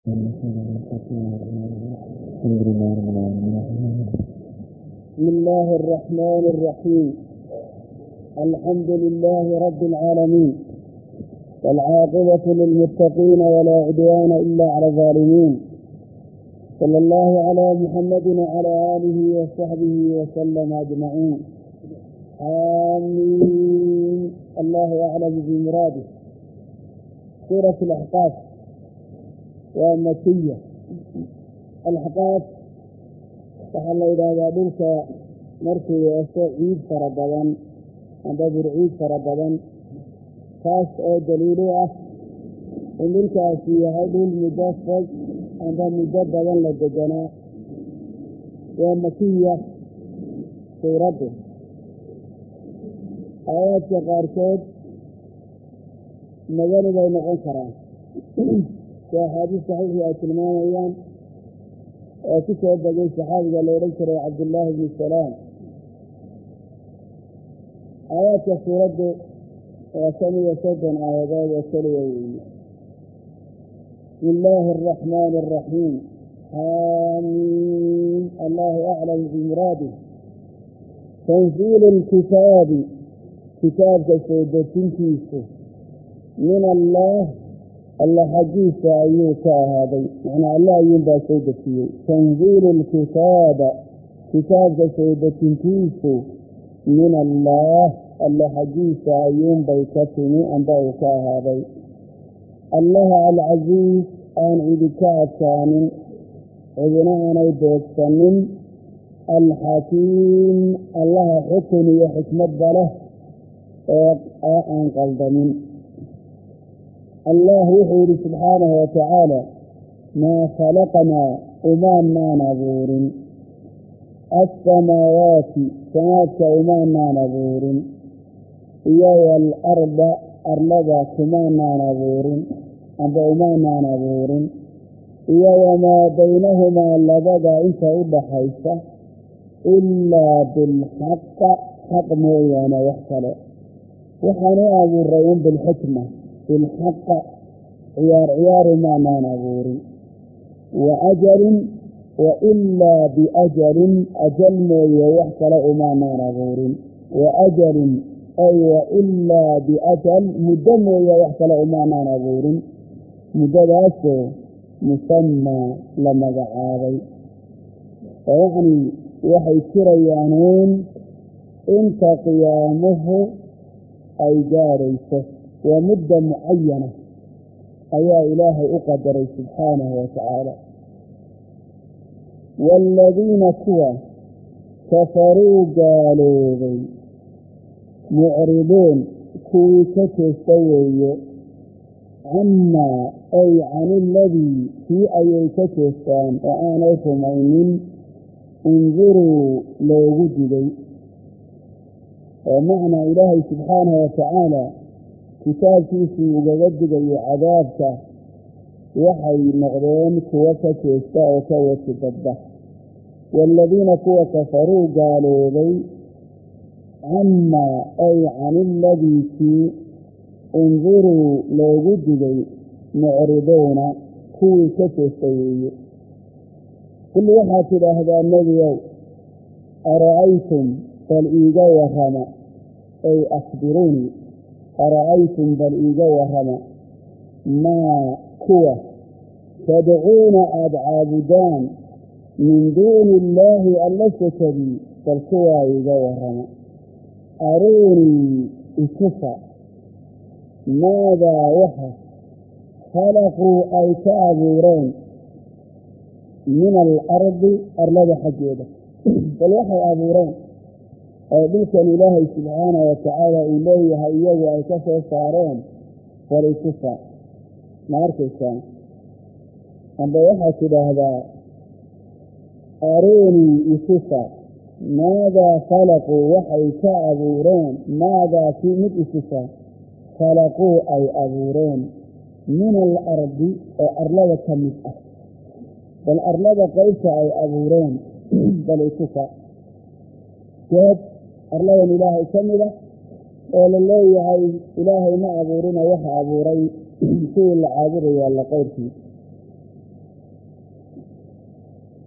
بسم الله الرحمن الرحيم. الحمد لله رب العالمين، والعاقبة للمتقين ولا عدوان إلا على الظالمين. صلى الله على محمد وعلى آله وصحبه وسلم أجمعين. آمين. الله أعلم بمراده. سورة الأحقاف ومكية. الأحقاف waxaa la yidhaahdaa dhulka markuu yeesho ciid fara badan amba burciid fara badan, taas oo daliil u ah in dhulkaasi yahay dhul muddo fog amba muddo badan la deganaa. waa makiya suuraddu. aayaadka qaarkood magani bay noqon karaan, si axaadiis saxiixii ay tilmaamayaan oo ku soo degay saxaabiga la odhan jiray cabdullaahi bni salaam. aayaadka suuraddu waa 5 aayadood oo keliya weeye. bismi illaahi araxmaani araxiim. aamiin. allahu aclamu bimuraadih. tanziilu lkitaabi, kitaabka soo dejintiisu min allah, alla xaggiisa ayuu ka ahaaday. macnaa alla ayuunbaa soo dejiyey. tanziilu lkitaaba, kitaabka soo dejintiisu min allah, alla xaggiisa ayuunbay ka timi amba uu ka ahaaday. allaha alcasiiz, aan idinka adkaanin, cidina aanay beegsanin. alxakiim, allaha xukun iyo xikmadba leh oo aan qaldamin. allah wuxuu yidhi subxaanahu watacaala, maa khalaqnaa umaanaan abuurin assamaawaati, samaadka umaanaan abuurin, iyo waalarda, arlada kumaanaan abuurin amba umaanaan abuurin, iyo wamaa baynahumaa, labada inta u dhaxaysa, ilaa bilxaqa, xaq mooyaane wax kale. waxaan u abuuray un bilxikma, bilxaqa, ciyaar maanaan abuurin. wa ajalin, wa ilaa biajalin, ajal mooye wax kale umaanaan abuurin. wa ajalin ay wa ilaa biajal, muddo mooye wax kale umaanaan abuurin, muddadaasoo musamaa la magacaabay. yacni waxay jirayaanuun inta qiyaamuhu ay gaadhayso. waa mudda mucayana ayaa ilaahay u qadaray subxaanahu watacaala. waaladiina kuwa kafaruu gaaloobay, mucriduun, kuwii ka jeesta weeye, camaa ay can iladii, kii ayay ka jeestaan oo aanay rumaynin, undiruu loogu digay. oo macnaa ilaahay subxaanahu watacaala kitaabkiisii ugaga digayo cadaabka, waxay noqdeen kuwo ka jeesta oo ka wasi badda. waaladiina kuwa kafaruu gaaloobay, camaa ay can iladii kii, undiruu loogu digay, mucriduuna, kuwii ka jeesta weeye. kulli waxaad tidhaahdaa nebiyow, ara'aytum, bal iiga warrama, ay akhbiruunii, ara'aytum, bal iiga warrama, maa kuwa tadcuuna aada caabudaan, min duuni illaahi alla sokadii, bal kuwaa iiga warrama. aruunii, itusa, maadaa waxa khalaquu ay ka abuureen, min alardi, arlada xaggeeda. bal waxay abuureen oo dhulkan ilaahay subxaanahu watacaala uu leeyahay iyagu ay ka soo saareen, bal itusa. ma arkaysaan? amba waxaad tidhaahdaa aruunii, itusa, maadaa khalaquu, waxay ka abuureen, maadaa kii mid itusa, khalaquu ay abuureen, min alardi, oo arlada ka mid ah. bal arlada qaybta ay abuureen bal itusa. geed arladan ilaahay ka mida oo la leeyahay ilaahay ma abuurina, waxa abuuray kuwii la caabudaya alla qayrkii.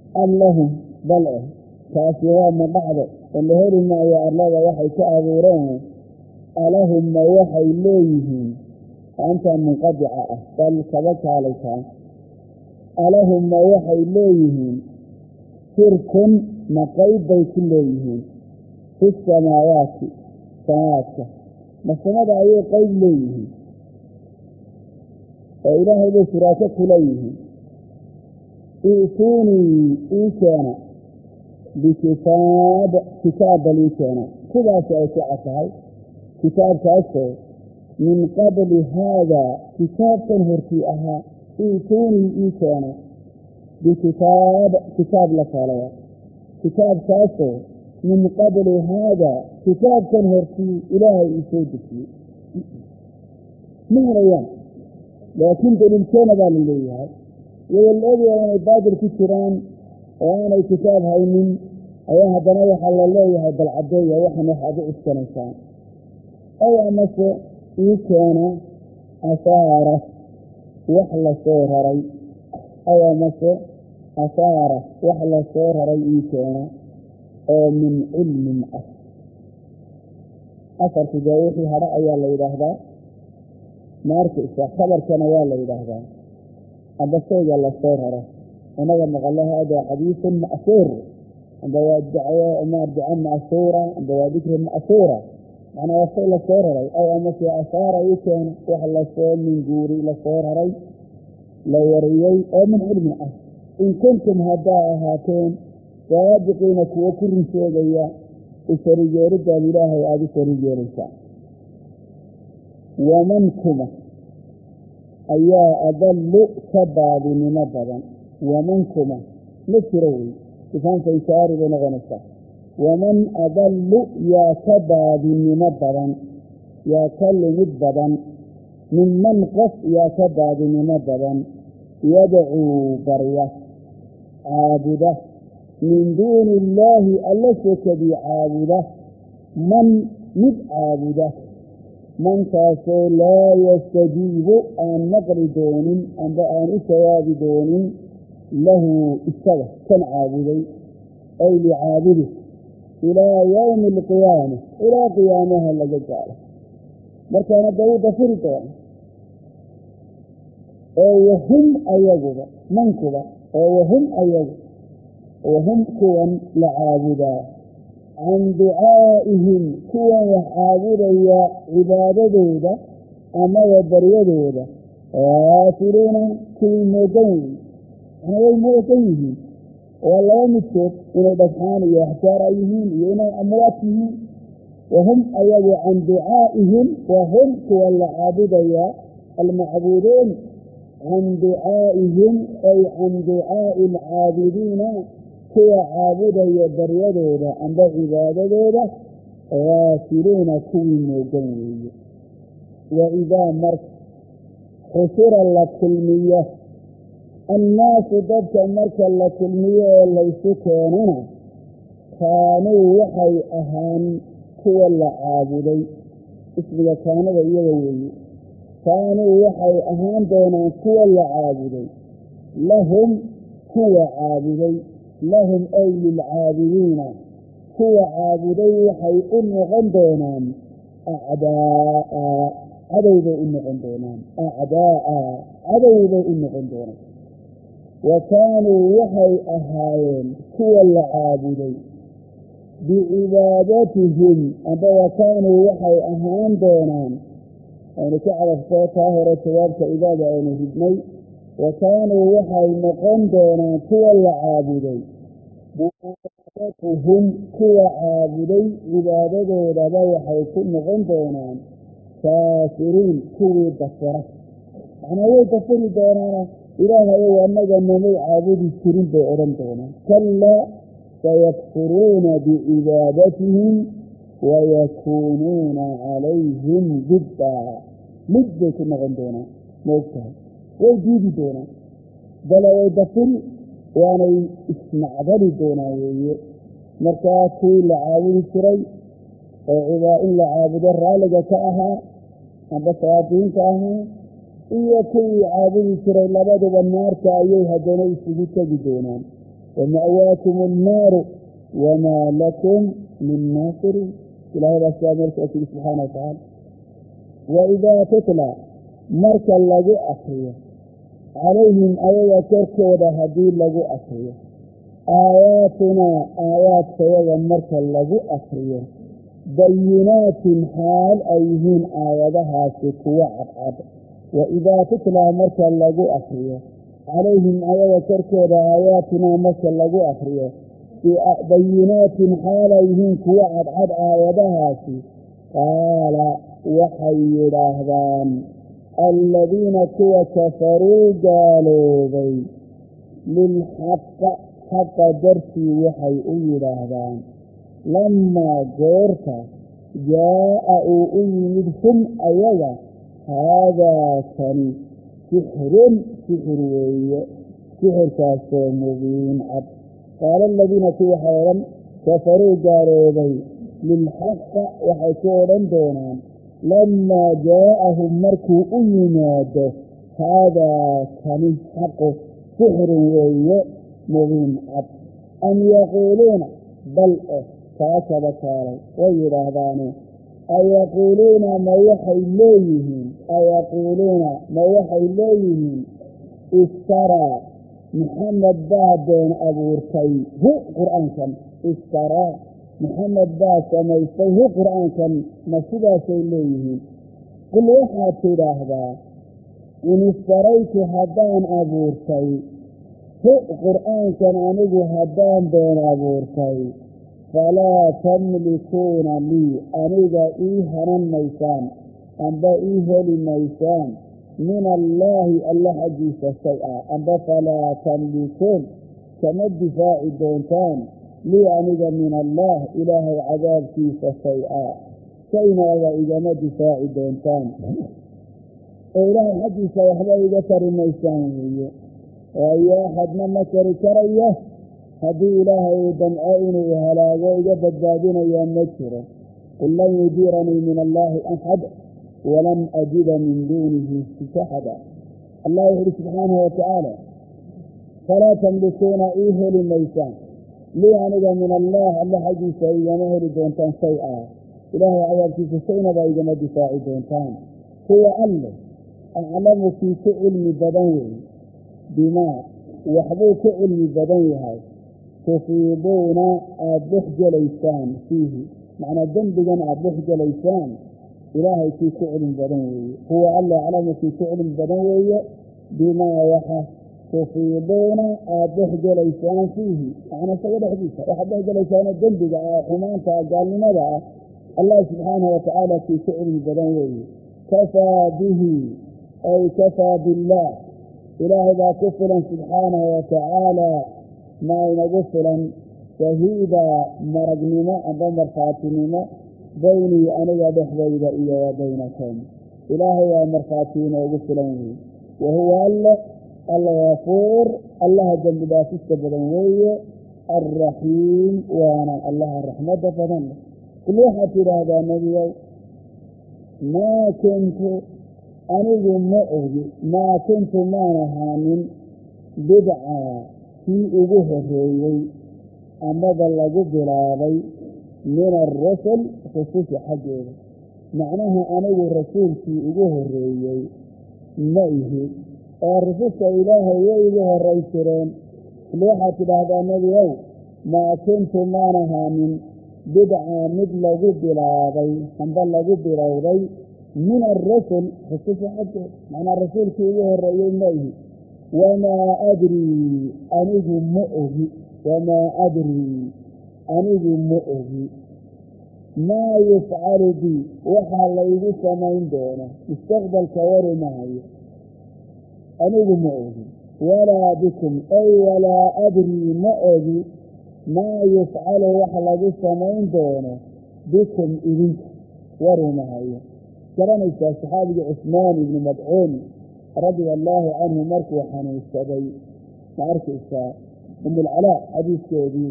am lahum bal taasi waa ma dhacdo oo la heli maayo arlada waxay ka abuureen alahum ma waxay leeyihiin anta munqadica bal kaba kaalaysa alahum ma waxay leeyihiin shirkun ma qayb bay ku leeyihiin fi samaawaati samaaadka ma samada ayay qayb leeyihiin oo ilaahay bay shuraako ku leeyihiin i'tuunii ii keena bikitaab kitaaba lii keena sidaasi ay ku cadtahay kitaabkaasoo min qabli haadaa kitaabkan hortii ahaa i'tuunii ii keena bikitaab la kaalaya kitaabkaasoo min qabli haadaa kitaabkan hortii ilaahay ii soo dejiyey ma helayaan laakiin daliilkeena baa la leeyahay iyadoo la ogyahay inay baadil ku jiraan oo aanay kitaab haynin ayaa haddana waxaa la leeyahay bal caddeeya waxan waxaad u cuskanaysaan aw amase ii keena asaara wax la soo raray aw amase asaara wax la soo raray ii keena oo min cilmin asarku dee wixii hadha ayaa la yidhaahdaa maarkaysa khabarkana waa la yidhaahdaa amba shayga la soo raro inaga maqalo hada xadiisun ma'suur amba waa duco ma'suura amba waa dikri ma'suura macnaa waa shay la soo raray aw amase asaara ii keena wax lasoo minguuri la soo raray la wariyey oo min cilmin in kuntum haddaa ahaateen saadiqiina kuwo ku run sheegaya isarigeeridaad ilaahay aada u sarigeeraysaa waman kuma ayaa adallu ka baadinimo badan waman kuma ma jiro wey sifaanka ishaari bay noqonaysaa waman adallu yaa ka baadinimo badan yaa ka lumid badan minman qof yaa ka baadinimo badan yadcuu barya caabuda min duuni illaahi alla sokadii caabuda man mid caabuda mankaasoo laa yastajiibu aan maqli doonin amba aan u jawaabi doonin lahu isaga kan caabuday ay licaabudi ilaa yowmi alqiyaama ilaa qiyaamaha laga gaaro markaana dawuda furi doona oo wahum ayaguba mankuba oo wahum ayagu wahum kuwan la caabudaa can ducaa'ihim kuwan wax caabudaya cibaadadooda amaba baryadooda gaafiluuna kuwii moogan weyn ana way moogan yihiin waa laba midkood inay dhagxaan iyo axjaar ay yihiin iyo inay amwaad yihiin wahum ayagu can ducaa'ihim wahum kuwan la caabudaya almacbuuduun can ducaa'ihim ay can ducaa'i alcaabidiina kuwa caabudaya baryadooda amba cibaadadooda gaafiluuna kuwii moogan weeye waidaa marka xusira la kulmiyo annaasu dadka marka la kulmiyo oo laysu keenana kaanuu waxay ahaan kuwa la caabuday ismiga kaanada iyaga weeye kaanuu waxay ahaan doonaan kuwa la caabuday lahum kuwa caabuday lahum ay lilcaabidiina kuwa caabuday waxay u noqon doonaan acdaaa cadowbay u noqon doonaan acdaaa cadowbay u noqon doonaan wa kaanuu waxay ahaayeen kuwa la caabuday bicibaadatihim amba wa kaanuu waxay ahaan doonaan aynu ka cadafto taa hore jawaabta ibaada aynu hidnay wa kaanuu waxay noqon doonaan kuwa la caabuday biibaadatihim kuwa caabuday cibaadadoodaba waxay ku noqon doonaan kaafiriin kuwii dafira macnaa way dafiri doonaana ilaahayow annaga namay caabudi jirin bay odhan doonaan kallaa sayakfuruuna bicibaadatihim wayakuunuuna calayhim diddaa mid bay ku noqon doonaan maogtahay way diidi doonaan bale way dafiri waanay ismacdali doonaan weeye markaa kuwii la caabudi jiray oo in la caabudo raalliga ka ahaa amba shayaadiinta ahaa iyo kuwii caabudi jiray labaduba naarta ayay haddana isugu tegi doonaan ومأواكم النار وما لكم من ناصرين. إلهي الأشياء مركة سبحانه وتعالى. وإذا تتلى مركا لغو أخرية عليهم أيها كركودا هدين لغو أخرية آياتنا آيات سيئا مركا لغو أخرية بينات حال أيهين آياتها سكوة عبعب. وإذا تتلى مركا لغو أخرية عليهم أيها كركودا آياتنا مركا لغو أخرية بينات حال أيهين كوة عبعب آياتها سكوة قال وحي رهبان الذين كفروا قالوا بي للحق حق درسي وحي رهبان لما قرت جاء أيمدهم أيضا هذا كان سحر كاسو مبين عب. قال الذين كفروا قالوا بي للحق وحكورا دونان لما جاءهم مركو أيماده هذا كان حق سحر مبين عب. أن يقولون بل كاسب كاري ويرهبانه أيقولون ما وحي إليهم اشترى محمد بادين أبورتي هو قرآن كان اشترى محمد باس سميسته قرآن كان مسجد سيليه. قل وحاد تراهدا إن اشتريت هدان أبورتي هو قرآن كان عنه هدان بين أبورتي فلا تملكون لي أنيقا إيهنا الميسان أنبا إيهل الميسان من الله حجيس الشيء أنبا فلا تملكون كما الدفاع الدونتان لي أنيقا من الله إله العذاب كيس الشيء كينا وإذا ما دفاع الدونتان إله حجيس وحبا يقتر الميسان وأي أحد من مكر كريه هذه إلهي دمعين وهلاقوا إجابة بادين يا مكرة. قل لن يجيرني من الله أحد ولن أجد من دونه أحدا. الله يقول سبحانه وتعالى فلا تملكون إيه للميسان لي أنجا من الله حجي سيئا مهر دونتان شيئا إلهي عيال في سيئنا بأيجا مدفاع دونتان هو أله أعلم في علم بدنه بما وحبوك علم بدنه تفيضون أبلحج ليسان فيه معنى ذنبا أبلحج ليسان إلهي في فعل بدنوي هو الله أعلم في فعل بدنوي بما وحى تفيضون أبلحج ليسان فيه معنى سيد حديثة وحبلحج ليسان الذنبا حمان فقال لماذا الله سبحانه وتعالى في فعل بدنوي كفى به أي كفى بالله إلهي ذا كفلا سبحانه وتعالى ما ينقفلا شهيدا مرقنما أبا مرخاتنما بيني أنا بحبيد إيا وبينكم إلهي مرخاتين وقفلانه وهو الله غفور الله جل باسست بدنوية الرحيم وانا الله الرحمة فضل كل واحد هذا النبي ما كنت أنه ما كنت ما نهانين بدعا في أبوه الرئيي أمد الله بلابي من الرسل خصوص حجر معناها أنه الرسول في أبوه الرئيي مئه الرسول إلهي وإله الرئيسرين لوحة هذا النبي ما كنت ما نهانين بدعا مثل بلابي أمد الله بلابي من الرسل خصوص حجر معنى الرسول في أبوه الرئيي مئه وما أدري أنه مؤذي وما أدري أنه مؤذي ما يفعل بي وحال ليه سمين دونه استقبل كوار معي أنه مؤذي ولا بكم أي ولا أدري مؤذي ما يفعل وحال ليه سمين دونه بكم إذن وروا معي كراني الصحابي عثمان بن مدعون رضي الله عنه مركو حنو السبي معركة الساعة أم العلاء حديث كذي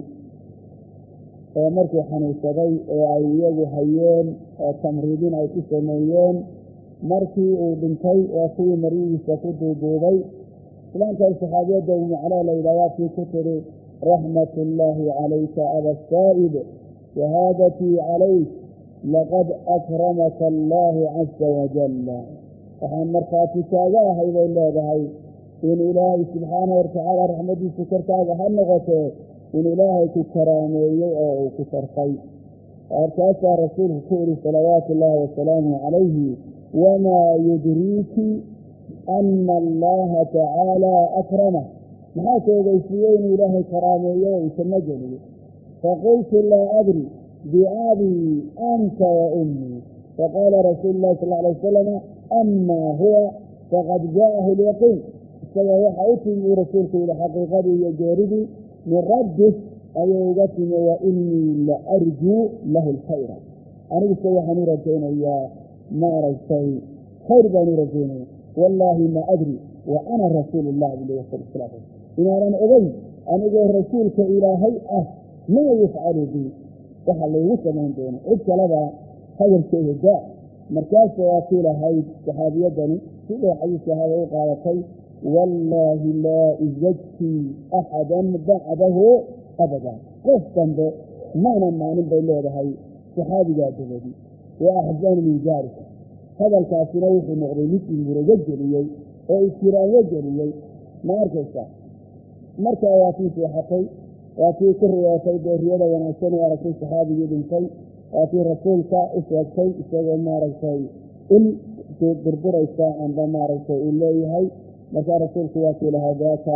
مركو حنو السبي وعيوه هيين تمريدين أو تسميين مركي وبنتي وفي مريض سكوت وبوبي فلان كان الصحابيات دوم على ليلات في كتر رحمة الله عليك أبا السائب شهادتي عليك لقد أكرمك الله عز وجل. waxaan markhaati kaaga ahay bay leedahay in ilaahay subxaana watacaala raxmadiisa korkaaga ha noqotee in ilaahay ku karaameeyey oo uu ku sharfay. markaasaa rasuulku ku yidhi salawaatu ullaahi wasalaamu calayhi wamaa yudriiki ana allaha tacaala akramah, maxaa ka ogeysiiyey inuu ilaahay karaameeyo o isama geliyo. faqultu laa adri biabii anta wa ummii. faqaala rasuulu llahi sal alay wasalama amaa huwa faqad jaa'ahu lyaqiin. isaga waxa u timi uu rasuulku yihi xaqiiqadii iyo geeridii min rabbih ayay uga timi wa inii la arjuu lahu lkhayra. aniguse waxaan u rajaynayaa maaragtay khayr baan u rajaynaya. wallaahi ma adri wa ana rasuulu llah inaanan ogeyn anigoo rasuulka ilaahay ah maa yufcalu bi, waxa laygu samayn doono cid kaleba hadalkeeda daa. markaasa waa kii lahayd saxaabiyadani sidoo xadiiska hada u qaadatay wallaahi laa uzakii axadan bacdahu abada. qof dambe maanan maanin bay leedahay saxaabigaa dabadi. wa axzanu min daalika, hadalkaasina wuxuu noqday mid imurago geliyey oo iskiraanyo geliyey. ma arkaysa markaa waa kii seexatay, waa kii ku riyootay beeriyada wanaagsan u aragtay saxaabigii dhintay, waa kii rasuulka u sheegtay isagoo maaragtay il burburaysa amba maaragtay uu leeyahay. markaa rasuulku waa kii lahaa daaka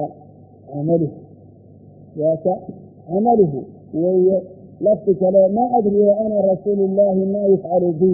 camaluhu weeye. lafti kale ma adri wa ana rasuulu llaahi maa yufcalu bi,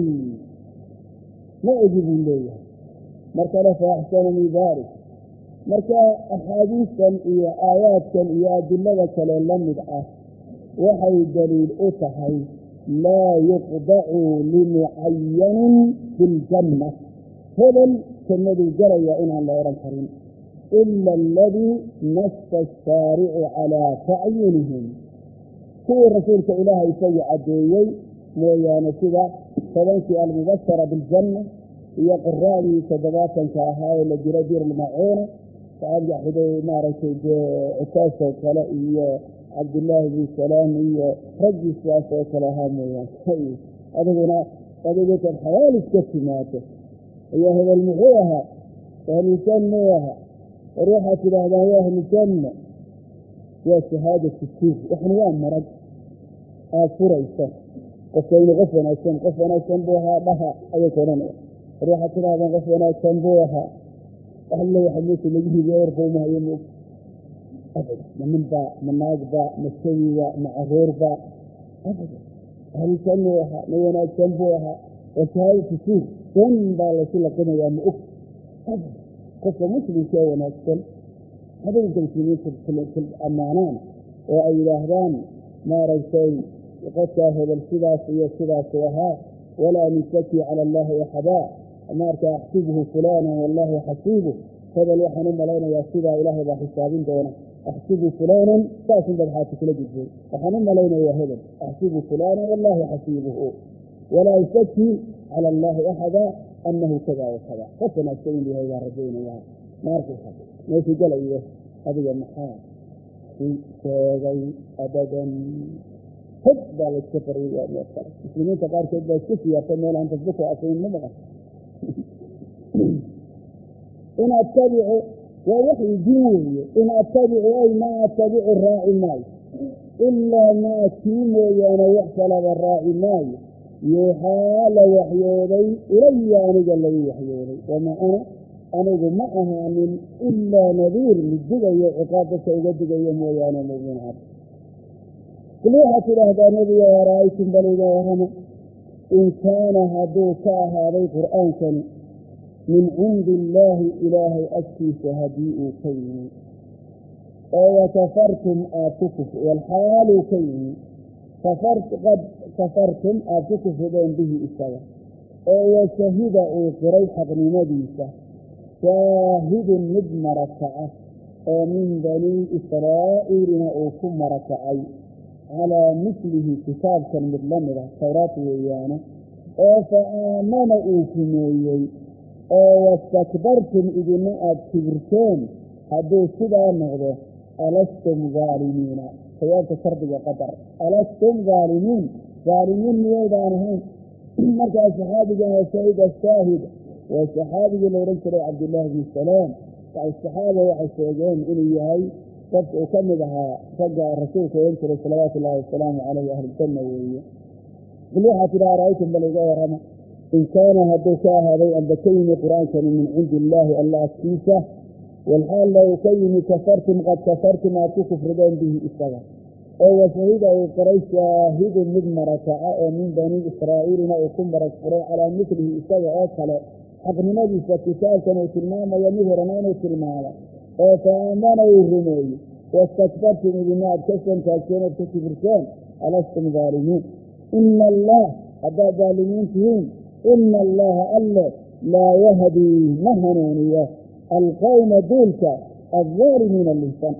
ma ogi buu leeyahay. mar kale fa axsanu min dalik. marka axaadiistan iyo aayaadkan iyo adilada kale la mid ah waxay daliil u tahay laa yuqdacu limucayanin fi ljanna, hebel jannaduu galaya inaan la odhan karin ila aladii nasta ashaaricu calaa tacyinihim, kuwii rasuulka ilaahay isagu caddeeyey mooyaane, sida 7kii almubashara biljanna iyo quraadii 70 ahaa ee la jira dir lmacuuna saxaabiga maaragtay cutaasoo kale iyo cabdillaahi bin salaam iyo raggii sidaas oo kale ahaa mooyaane. adiguna adigatan xawaalis ka timaado iyo hebel muxuu ahaa ahlujanna ahaa war waxaad tidhaahdaan waa ahlujanna. waa shahaadatu suur, waxna waa marag aad furayso qofka inuu qof wanaagsan buu ahaa dhaha ayay koranaya. war waxaad tidhahdaan qof wanaagsan buu ahaa alle waxa meesha lagu riday orqowmahayo moog abada, ma ninba ma naagba ma sawiba ma caruurba abada. ahlujanna ahaa ma wanaagsan buu ahaa. waa shahaadatu suur, dan baa laysu laqinayaa ma og abada. qofka muslimka ee wanaagsan hadalka muslimiinta ammaanaan oo ay yidhaahdaan maaragtay qofkaa hebel sidaas iyo sidaasu ahaa walaa nusaki cala allahi axadaa, maarka axsibuhu fulaanan wallaahu xasiibuh. hebel waxaan u malaynayaa sidaa ilaahay baa xisaabin doona. axsibu fulaanan saasun baad xaati kula gudbay, waxaan u malaynayaa hebel axsibu fulaanan wallaahu xasiibuhu walaa yusaki cala allahi axadaa anahu kada wakada. qof wanaagsan in yahay baa rajaynayaa. maarkaysa meeshuu galayo adiga maxaa i sheegay abadan hog baa layska fariyay. muslimiinta qaarkood baa isku siyaartay meel aan dadba ku asayn ma maqan. in attabicu waa waxii din weeye. in attabicu ay maa attabicu raaci maayo ilaa maa kii mooyaane wax kalaba raaci maayo yuuxaa la waxyooday ilaya aniga lagu waxyooday. wamaa ana anigu ma ahaanin ilaa nadiir mid digayo ciqaab dadka uga digayo mooyaane mubiin cad. kul waxaad tidhaahdaa nebiga ara'aytum bal iga warrama in kaana hadduu ka ahaaday qur'aankani min cindi illaahi ilaahay agtiisa haddii uu ka yimi oo wakafartum walxaaluu ka yimi qad kafartum aad ku kufrideen bihi isaga oo washahida uu qiray xaqnimadiisa shaahidun mid marakaca oo min banii israa'iilina uu ku marakacay calaa mislihi kitaabkan mid la mida tawraat weeyaane oo fa aamana uu rumeeyey oo wastakbartum idina aad kibirteen hadduu sidaa noqdo alastum daalimiina jawaabta shardiga qadar alastum ظaalimiin miyaydaan ahayn markaa saxaabigan waa shahida shaahid waa saxaabigii la odhan jiray cabdillaahi bni salaam saxaaba waxay sheegeen inuu yahay dadka uu ka mid ahaa ragga rasuulka odhan jiray salawaatu ullahi wasalaamu caleyh ahlujanna weeye bal waxaa tidhi ara'aytum bal iga warrama in kaana hadduu ka ahaaday amba ka yimi qur-aankani min cindi illaahi alla agtiisa walxaal low ka yimi kafartum qad kafartum aad ku kufrideen bihi isaga oo washahida uu qoray shaahidun mid marakaca oo min bani israa'iilina uu ku marag furay calaa milihi isaga oo kale xaqnimadiisa kitaabkan uu tilmaamayo mid horena inuu tilmaamo oo fa aamana uu rumeeyey wastakbartum idina aad ka santaagteen ood ka kibirteen alastum ظaalimiin ina allah haddaad daalimiin tihiin ina allaha alle laa yahdii ma hanuuniyo alqowma duulka aلظaalimiina lisan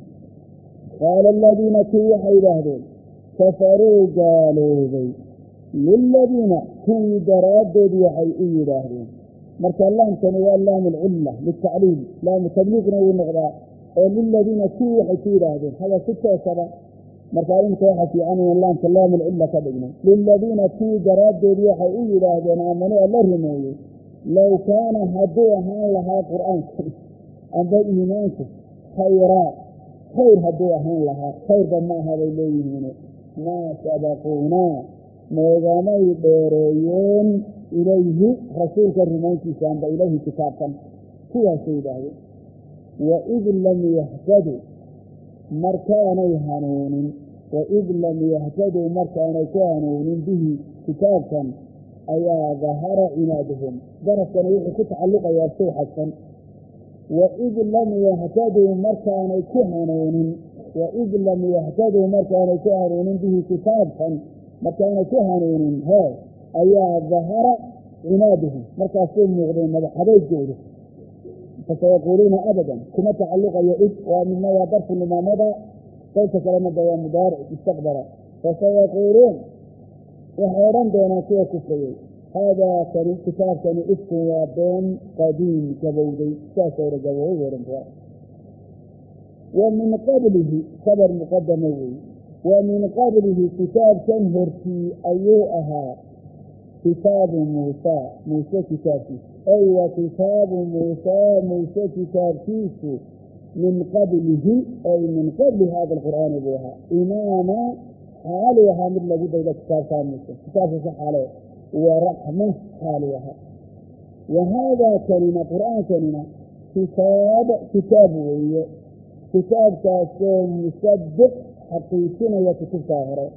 qaala aladiina kii waxay yidhaahdeen kafaruu gaaloobay liladiina kuwii daraaddeed waxay u yidhaahdeen marka laamkani waa laamu alcilla litacliil laamu tabliiqna wuu noqdaa oo liladiina kuwii waxay ku yidhaahdeen hada si toosaba markaa imika waxa fiican in laamka laamu alcilla ka dhigno liladiina kuwii daraaddeed waxay u yidhaahdeen aamanuu alla rumeeyey low kaana hadduu ahaan lahaa qur-aanku amba iimaanku khayraa khayr hadduu ahaan lahaa khayrba ma aha bay leeyihiin maa sabaquunaa noogamay dheereeyeen ilayhi rasuulka rumayntiisa amba ilayhi kitaabkan sidaasay yidhaahdeen waid lam yahtaduu markaanay hanuunin waid lam yahtaduu markaanay ku hanuunin bihi kitaabkan ayaa dahara cinaaduhum darafkani wuxuu ku tacalluqayaa shay xadsan waid lam yahtaduu markaanay ku hanuunin waid lam yahtaduu markaanay ku hanuunin bihi kitaabkan markaanay ku hanuunin hee ayaa dahara cinaaduhum markaasay muuqdeen madaxadeygooda fasayaquuluuna abadan kuma tacalluqayo id waa midna waa darfu nimaamada qaybta kalena da waa mudaaric istaqbala fasayaquuluun waxay odhan doonaan kuwa kufriyey haadaa kani kitaabkani ifkun waa been qadiim gabowday saasayna gabowday odhan doonaan wa min qablihi khabar muqadama wey wa min qablihi kitaabkan hortii ayuu ahaa kitaabu muusaa muuse kitaabkiisu ay wa kitaabu muusaa muuse kitaabkiisu min qablihi ay min qabli hada alqur'aani buu ahaa imaama xaaluu ahaa mid lagu dayda kitaabkaa muuse kitaabkasa xaalee waraxma xaaluu ahaa wa haadaa kanina qur'aankanina kitaab weeye kitaabkaasoo musadiq xaqiijinaya kutubtaa hore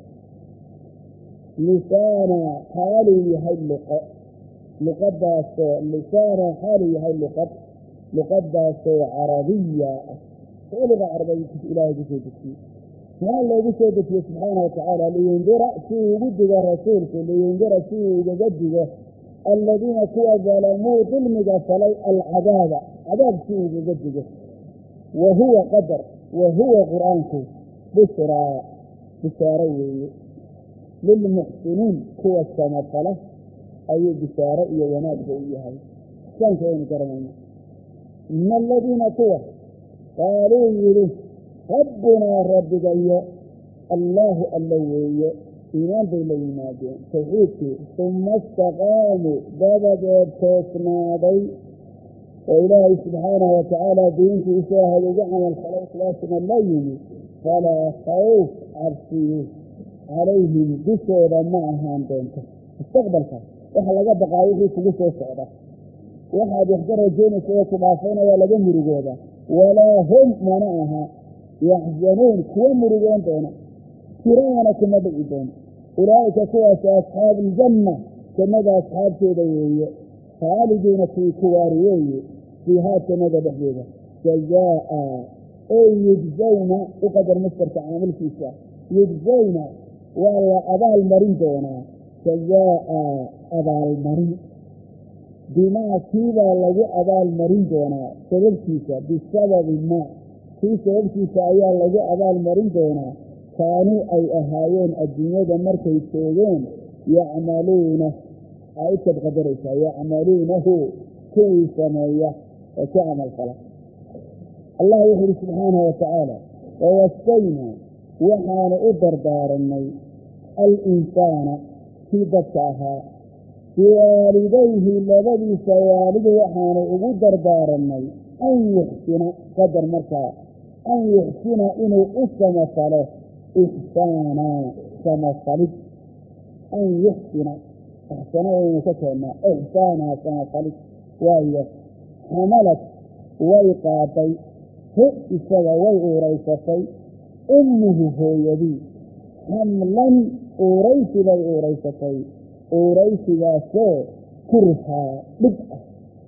lisaana xaaluu yahay luqadaasoo lisaana xaaluu yahay luqadaasoo carabiya ah oo luqa carabiya ilaahay kusoo dejiyey maxaa loogu soo dejiyey subxaana watacaala liyundira si uu ugu digo rasuulku liyundira si uu ugaga digo aladiina kuwa dalamuu dulmiga falay alcadaaba cadaab si uu ugaga digo wa huwa qadar wa huwa qur-aanku bushraa bishaaro weeye lilmuxsiniin kuwa samafala ayuu bishaaro iyo wanaagba u yahay saanka aynu garanayna ina aladiina kuwa qaaluu yidhi rabbunaa rabbigayo allaahu alla weeye iimaan bay la yimaadeen tawxiidkii uma istaqaamuu dabadeed toosnaaday oo ilaahay subxaanahu watacaala diintiisa ahayd ugu camal falay ikhlaasna la yimi falaa khawf cabsiyu calayhim dushooda ma ahaan doonto mustaqbalka waxa laga baqaa wixii kugu soo socda waxaad waxka rajaynaysa oo ku dhaafayna waa laga murugooda walaa hum mana aha yaxzanuun kuwa murugoon doona tiraana kuma dhici doono ulaa'ika kuwaas asxaabu iljanna jannada asxaabteeda weeye khaalidiina kuwii ku waari weeye fiihaa jannada dhexdeeda jazaa'a ey yujzawna u qadar mastarka caamilkiisa yujzawna waa la abaalmarin doonaa jazaa'a abaalmarin bimaa kiibaa lagu abaalmarin doonaa sababtiisa bisababi maa kii sababtiisa ayaa lagu abaalmarin doonaa kaanuu ay ahaayeen adduunyada markay joogeen yacmaluuna aayadkaad qadaraysaa yacmaluunahu kuwii sameeya ee ku camal fala allah wuxu uhi subxaanahu watacaala wawasayna waxaanu u dardaaranay al-insaana kii dadka ahaa biwaalidayhi labadiisa waalidu waxaanu ugu dardaaranay an yuxsina qadar markaa an yuxsina inuu u samafalo ixsaanaa samafalid an yuxsina ixsana waynu ka keennaa ixsaanaa samafalid waayo xamalad way qaaday hu isaga way uuraysatay ummuhu hooyadii xamlan uuraysi bay uuraysatay uuraysigaasoo kurhaa dhib ah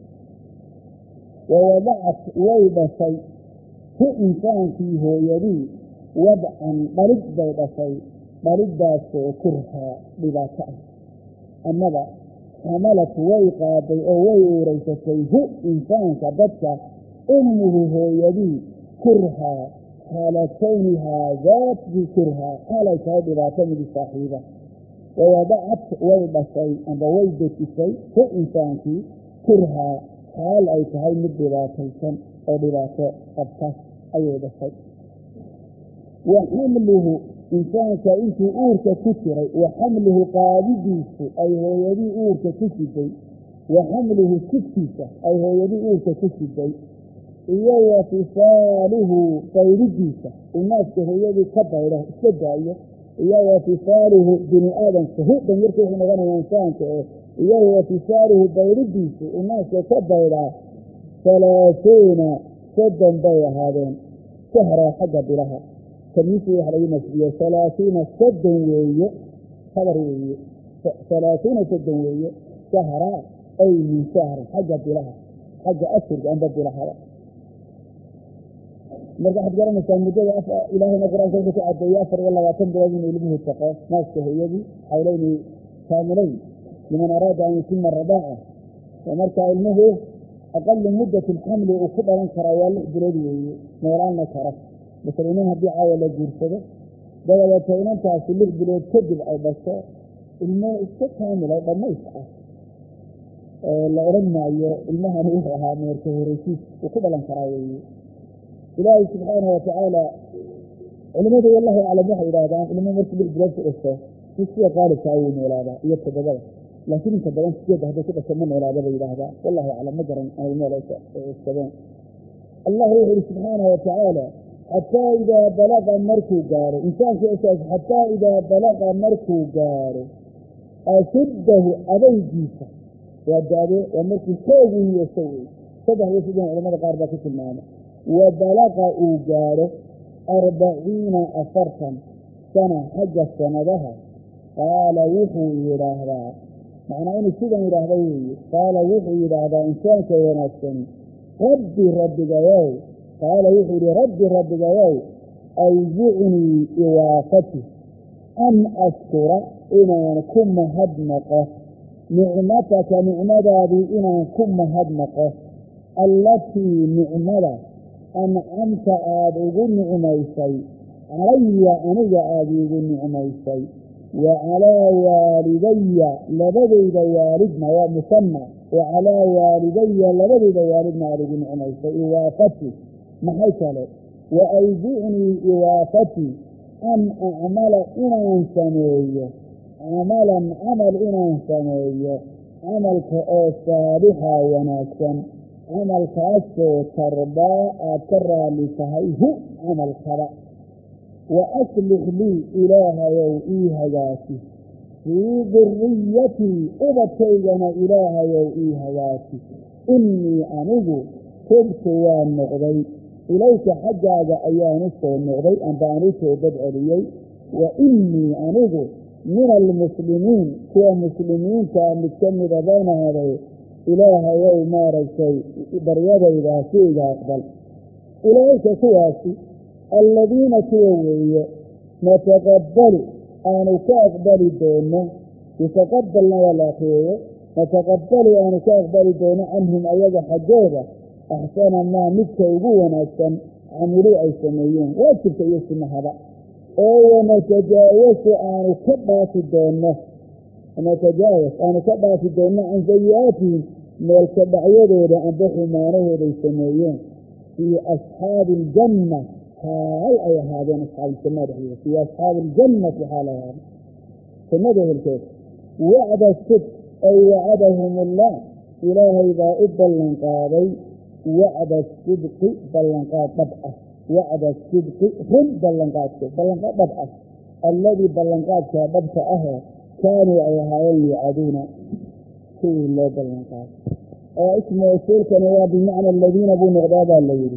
wawadacat way dhashay hu insaankii hooyadii wadcan dhalid bay dhashay dhaliddaasoo kurhaa dhibaato ah amaba xamalad way qaaday oo way uuraysatay hu insaanka dadka ummuhu hooyadii kurhaa xaala kownihaa daatkii kurhaa xaalay tahay dhibaato midi saaxiiba wawadacat way dhashay amba way dejisay hu insaankii kurhaa xaal ay tahay mid dhibaataysan oo dhibaato qabta ayay dhashay wa xamluhu insaanka intuu uurka ku jiray wa xamluhu qaadidiisu ay hooyadii uurka ku siday wa xamluhu sidkiisa ay hooyadii uurka ku siday iyo wa fisaaluhu bayridiisa inaaska hooyadii ka baydho iska daayo iyo wa fisaaluhu bini aadamka hu danyarka wuxuu noqonaya insaanka iyo wa fisaaluhu bayridiisu inaaska ka baydhaa 30 soddon bay ahaadeen shahraa xagga bilaha kamiisii waxa lagu nasbiyey 30 soddon weeye habar weeye 30 soddon weeye shahraa ay min shahr xagga bilaha xagga ashurka amba bilahada marka waxaad garanaysaa muddada ilaahayna qur-aanka wuxuu ku cadeeyey 24 bilood inuu ilmuhu shaqo naaska hooyadii xawlayni kaamilayn liman araada an yutima radaaca markaa ilmuhu aqalu muddat alxamli uu ku dhalan karaa waa 6 bilood weeye noolaana kara masalimin haddii caawa la guursado dabadeeta inantaasi 6 bilood kadib ay dhasho ilmo iska kaamila dhamays ah la odhan maayo ilmahani wuxuu ahaa meerka horeysiis uu ku dhalan karaa weeye ilaahay subxaanahu watacaala culimadu wallahu aclam waxay yidhaahdaan ilmo markii 6 bilood ku dhasho si sida qaalibka ayuu noolaadaa iyo todobada laakiin inta badan sideed hadday ku dhasho ma noolaada bay yidhaahdaa wallahu aclam ma garan ay noolaysadeen allah wuxuu yihi subxaanahu watacaala xataa idaa balaqa markuu gaaro insaanka isaas xataa idaa balaqa markuu gaaro ashuddahu adaygiisa waa daade waa markuu xoog u yeesho wey 3 culamada qaar baa ku tilmaamay wa balaqa uu gaaro 40 sana xagga sanadaha qaala wuxuu yidhaahdaa macnaa inuu sidan yidhaahda weeye qaala wuxuu yidhaahdaa insaanka wanaagsani rabbi rabbigayow qaala wuxuu yihi rabbi rabbigayow awzicnii iwaafati an askura inaan ku mahadnaqo nicmataka nicmadaadii inaan ku mahadnaqo allatii nicmada ancamta aada ugu nicmaysay calaya aniga aada iigu nicmaysay wa calaa waalidaya labadayda waalidna waa musanna wa calaa waalidaya labadayda waalidna aada igu nicmaysay iwaafati maxay kale wa awzicnii iwaafati an acmala inaan sameeyo camalan camal inaan sameeyo camalka oo saalixa wanaagsan camalkaasoo tardaa aad ka raali tahay hu camalkaba wa aslix lii ilaahayow ii hagaasi fii duriyatii ubadkaygana ilaahayow ii hagaasi innii anigu tubtu waan noqday ilayka xaggaaga ayaanu soo noqday amba aanu soo badceliyey wa innii anigu min almuslimiin kuwa muslimiintaa mid ka mida baan ahaday ilaahayow maaragtay baryadaydaasi iga aqbal ulaa'ika kuwaasi alladiina kuwa weeye nataqabbalu aanu ka aqbali doono yataqabbalna waa la akriyeeyo nataqabbalu aanu ka aqbali doono canhum ayaga xaggooda axsana maa midka ugu wanaagsan camiluu ay sameeyeen waajibka iyo sunnahaba oo wanatajaawasu aanu ka dhaafi doono aanu ka dhaafi doono can sayi-aatihim meelka dhacyadooda amba xumaanahooday sameeyeen fii asxaabi aljanna هاي أي هذين أصحاب الجنة في أصحاب الجنة حالها سنده الكيف وعد الصدق أي وعدهم الله إلهي إذا إبلن قاضي وعد الصدق بلن قاض طبعه وعد الصدق هم بلن قاض طبعه الذي بلن قاض كببته كانوا أي هايين يعادون كل الله بلن قاض اسم رسول كان هو بمعنى الذين بوا مغضابا الليل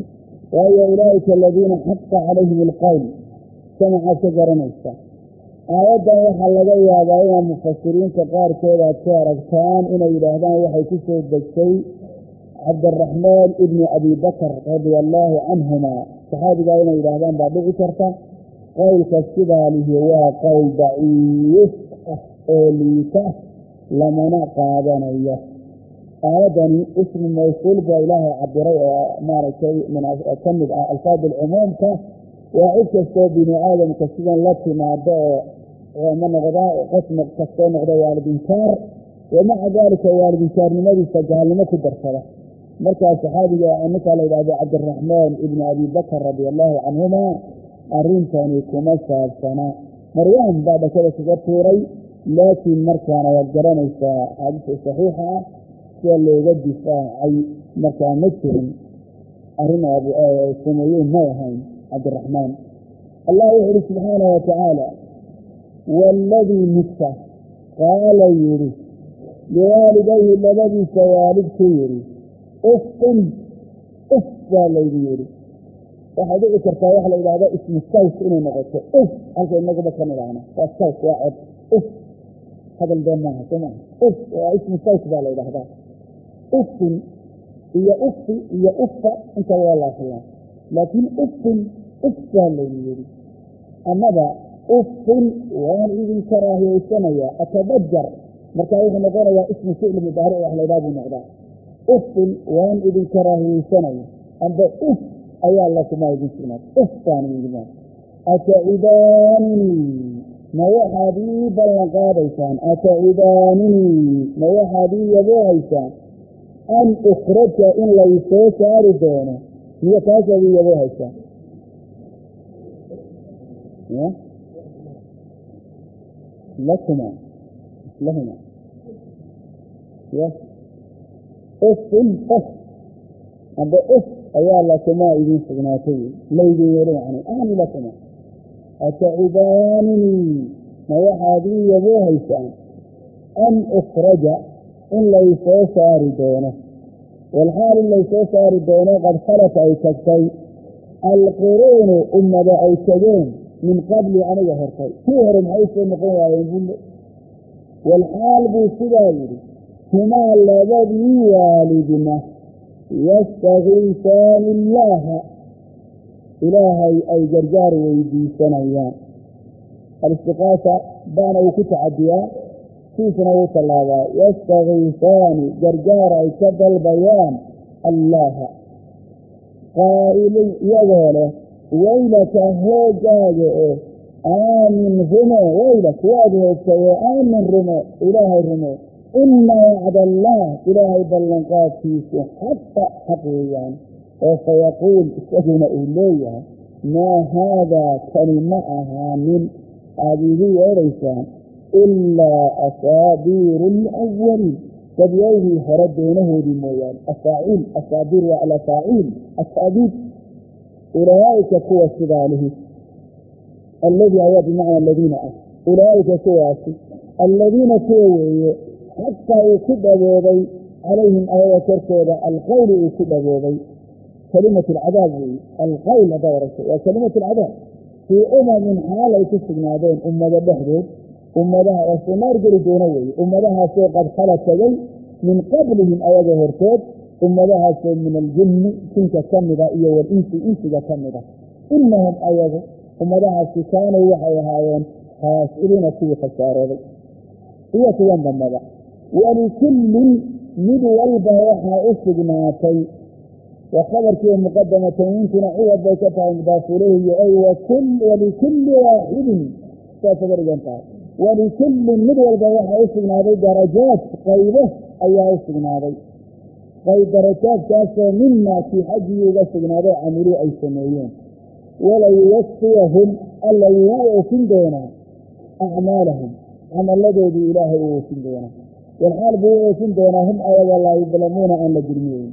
وهي أولئك الذين حق عليهم القول سمع شجر نفسه آيادا waxaa laga yaabaa inaa mufasiriinta qaarkooda aad ka aragtaan inay yidhaahdaan waxay ku soo degtay cabdiraxmaan ibni abi bakr radia allaahu canhumaa saxaabigaa inay yidhaahdaan baa dhici karta qowlka sidaa lihi waa qowl daciif ah oo liita lamana qaadanayo aayadani ismu mawsuul baa ilaahay cabiray oo maaragtay ka mid ah alfaad alcumuumka waa cid kastoo bini aadamka sidan la timaado oo ma noqdaa qismi kastoo noqda waalidinkaar wamaca daalika waalidinkaarnimadiisa gaalnimo ku darsada markaa saxaabiga ninkaa la yidhahdo cabdiraxmaan ibni abi bakr radia allaahu canhumaa arrintani kuma saabsana maryam baa dhakada kaga tuuray laakiin markaana waad garanaysaa xaadiisa saxiixa ah sida looga difaacay markaa ma jirin arrin sameeyeen may ahayn cabdiraxmaan allah wuxu uhi subxaana watacaala waaladii midka qaala yidhi liwaalidayhi labadiisa waalidku yidhi ufin uf baa laydi yidhi waxay dhici kartaa waxa la yidhahda ismu saws inay noqoto uf halka inaguba ka nidhaahna waa saws waa cod uf hadal been maaha soo maaha uf waa ismu saws baa la yidhahdaa ufin iyo ufi iyo ufa inta waa laafiyaa laakiin ufin uf baa laydi yidhi amaba ufin waan idin karaahiyeysanaya atabajar markaa wuxuu noqonayaa ismu ficli mudaaric wax la yidhaha buu noqdaa ufin waan idin karaahiyeysanaya amba uf ayaa lakumaa idin sugnaad uf baan idin atacidaanini ma waxaad ii ballan qaadaysaan atacidaanini ma waxaad ii yaboohaysaan an ukhraja in laysoo saari doono miyo taasaad ii yaboohaysaan لكما لهما ufin uf amba uf ayaa lakumaa idin sugnaatay laydin yaro yani ani lakuma atacidaanini ma waxaad ii yaboohaysaan an ukhraja in laysoo saari doono walxaal in laysoo saari doono qad khalat ay tagtay alquruunu ummada ay tageen min qabli aniga hortay kii hore maxay soo noqon waayeen bulle walxaal buu sidaa yidhi humaa labadii waalidna yastakiisaani illaaha ilaahay ay gargaar weydiisanayaan alistiqaasa baana uu ku tacadiyaa siisna wuu tallaabaa yastakiisaani gargaar ay ka dalbayaan allaaha qaa'ilin iyagoo leh waylaka hoogaaga oo aamin rumo waylak waad hoogtaye aamin rumo ilaahay rumo ina wacda allah ilaahay ballanqaadkiisu xaqa xaq weeyaan oo fayaquul isaguna uu leeyahay maa haadaa kani ma ahaanin aada igu yeedhaysaan ilaa asaabiiru alawaliin dabyowgii hore beenahoodii mooyaane asaaciil asaabiir waa alafaaciil asaabiid ulaaئika kuwa sidaa lihi alladii ayaa bimacna aladiina ah ulaaئika kuwaasi alladiina kuwa weeye xataa uu ku dhaboobay calayhim ayaga korkooda alqowli uu ku dhaboobay kalimat alcadaab weeye alqowl haddaa aragto waa kalimat alcadaab fii umamin xaal ay ku sugnaadeen ummado dhexdood ummadaha oo sunaar geli doona weeye ummadahaasoo qad khala tagay min qablihim ayaga hortood ummadahaasoo min aljinni jinka ka mida iyo walinsi insiga ka mida inahum ayagu ummadahaasi kaanuu waxay ahaayeen khaasiriina kuwii khasaarooday iyo kuwan dambada walikullin mid walba waxaa u sugnaatay waa khabarkiiyo muqadama tanwiintuna ciwad bay ka tahay mudaafulehiyo ay walikulli waaxidin saasa ka dhigan tahay walikullin mid walba waxaa u sugnaaday darajaat qaybo ayaa u sugnaaday darajaadkaasoo mimaa kii xaggii uga sugnaaday camiluu ay sameeyeen walayuwafiyahum alla wuu oofin doonaa acmaalahum camalladoodii ilaahay uu oofin doonaa walxaal buu u oofin doonaa hum ayaga laa yudlamuuna aan la dulmiyeyn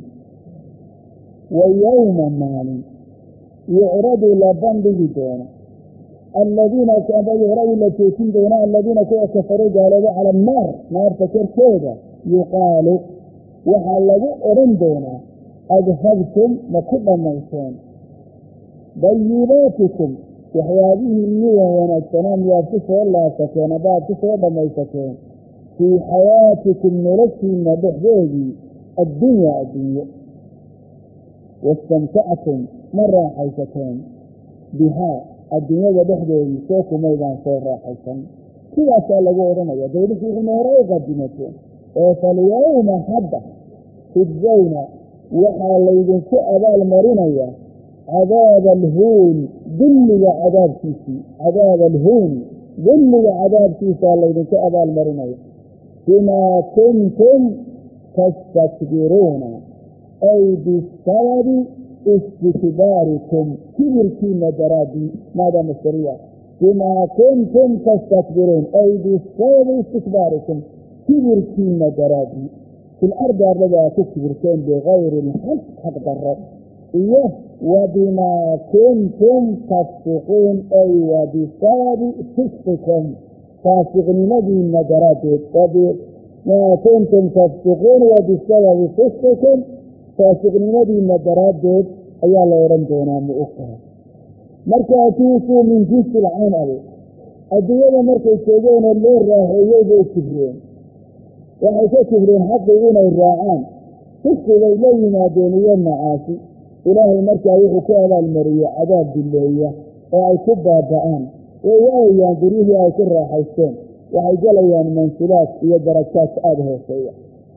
wa yowma maalin yucradu la bandhigi doono aladiina yucradu la joojin doona aladiina kuwa kafaruu gaalooba cala annaar naarta korkeeda yuqaalu waxaa lagu odhan doonaa adhabtum ma ku dhammayseen dayibaatikum waxyaabihii miyan wanaagsanaa miyaad ku soo laasateen haddaad ku soo dhammaysateen fii xayaatikum noloshiina dhexdeedii addunya adduunyo wastamtactum ma raaxaysateen bihaa adduunyada dhexdeedii soo kumaydaan soo raaxaysan sidaasaa lagu odhanaya dawlisi wuxuuna hore u qadimateen oo falyawma hadda tujzawna waxaa laydinku abaal marinaya cadaaba alhuun dulliga cadaabkiisii cadaaba alhuun dulliga cadaabkiisaa laydinku abaal marinaya bimaa kuntum tastakbiruuna ay bisababi istikbaarikum kibirkiina daraaddii maada masariya bimaa kuntum tastakbiruun ay bisababi istikbaarikum kibirkiina daraaddii fil ardi arladaa ku kibirteen bikayri ilxaq xaq darro iyo wa bimaa kuntum tafsiquun ay wa bisababi fisqikum faasiqnimadiina daraaddeed wabimaa kuntum tafsiquun wa bisababi fisqikum faasiqnimadiina daraaddeed ayaa la odhan doonaa ma og tahay markaa kiisuu min jinsi lcamali adduunyada markay joogeenoo loo raaheeyey bay kibreen waxay ka kibreen xaqii inay raacaan fisqigay la yimaadeen iyo macaasi ilaahay markaa wuxuu ku abaalmariyey cadaab dileeya oo ay ku baaba'aan way waayayaan guryihii ay ku raaxaysteen waxay galayaan mansilaad iyo darajaad aada hooseeya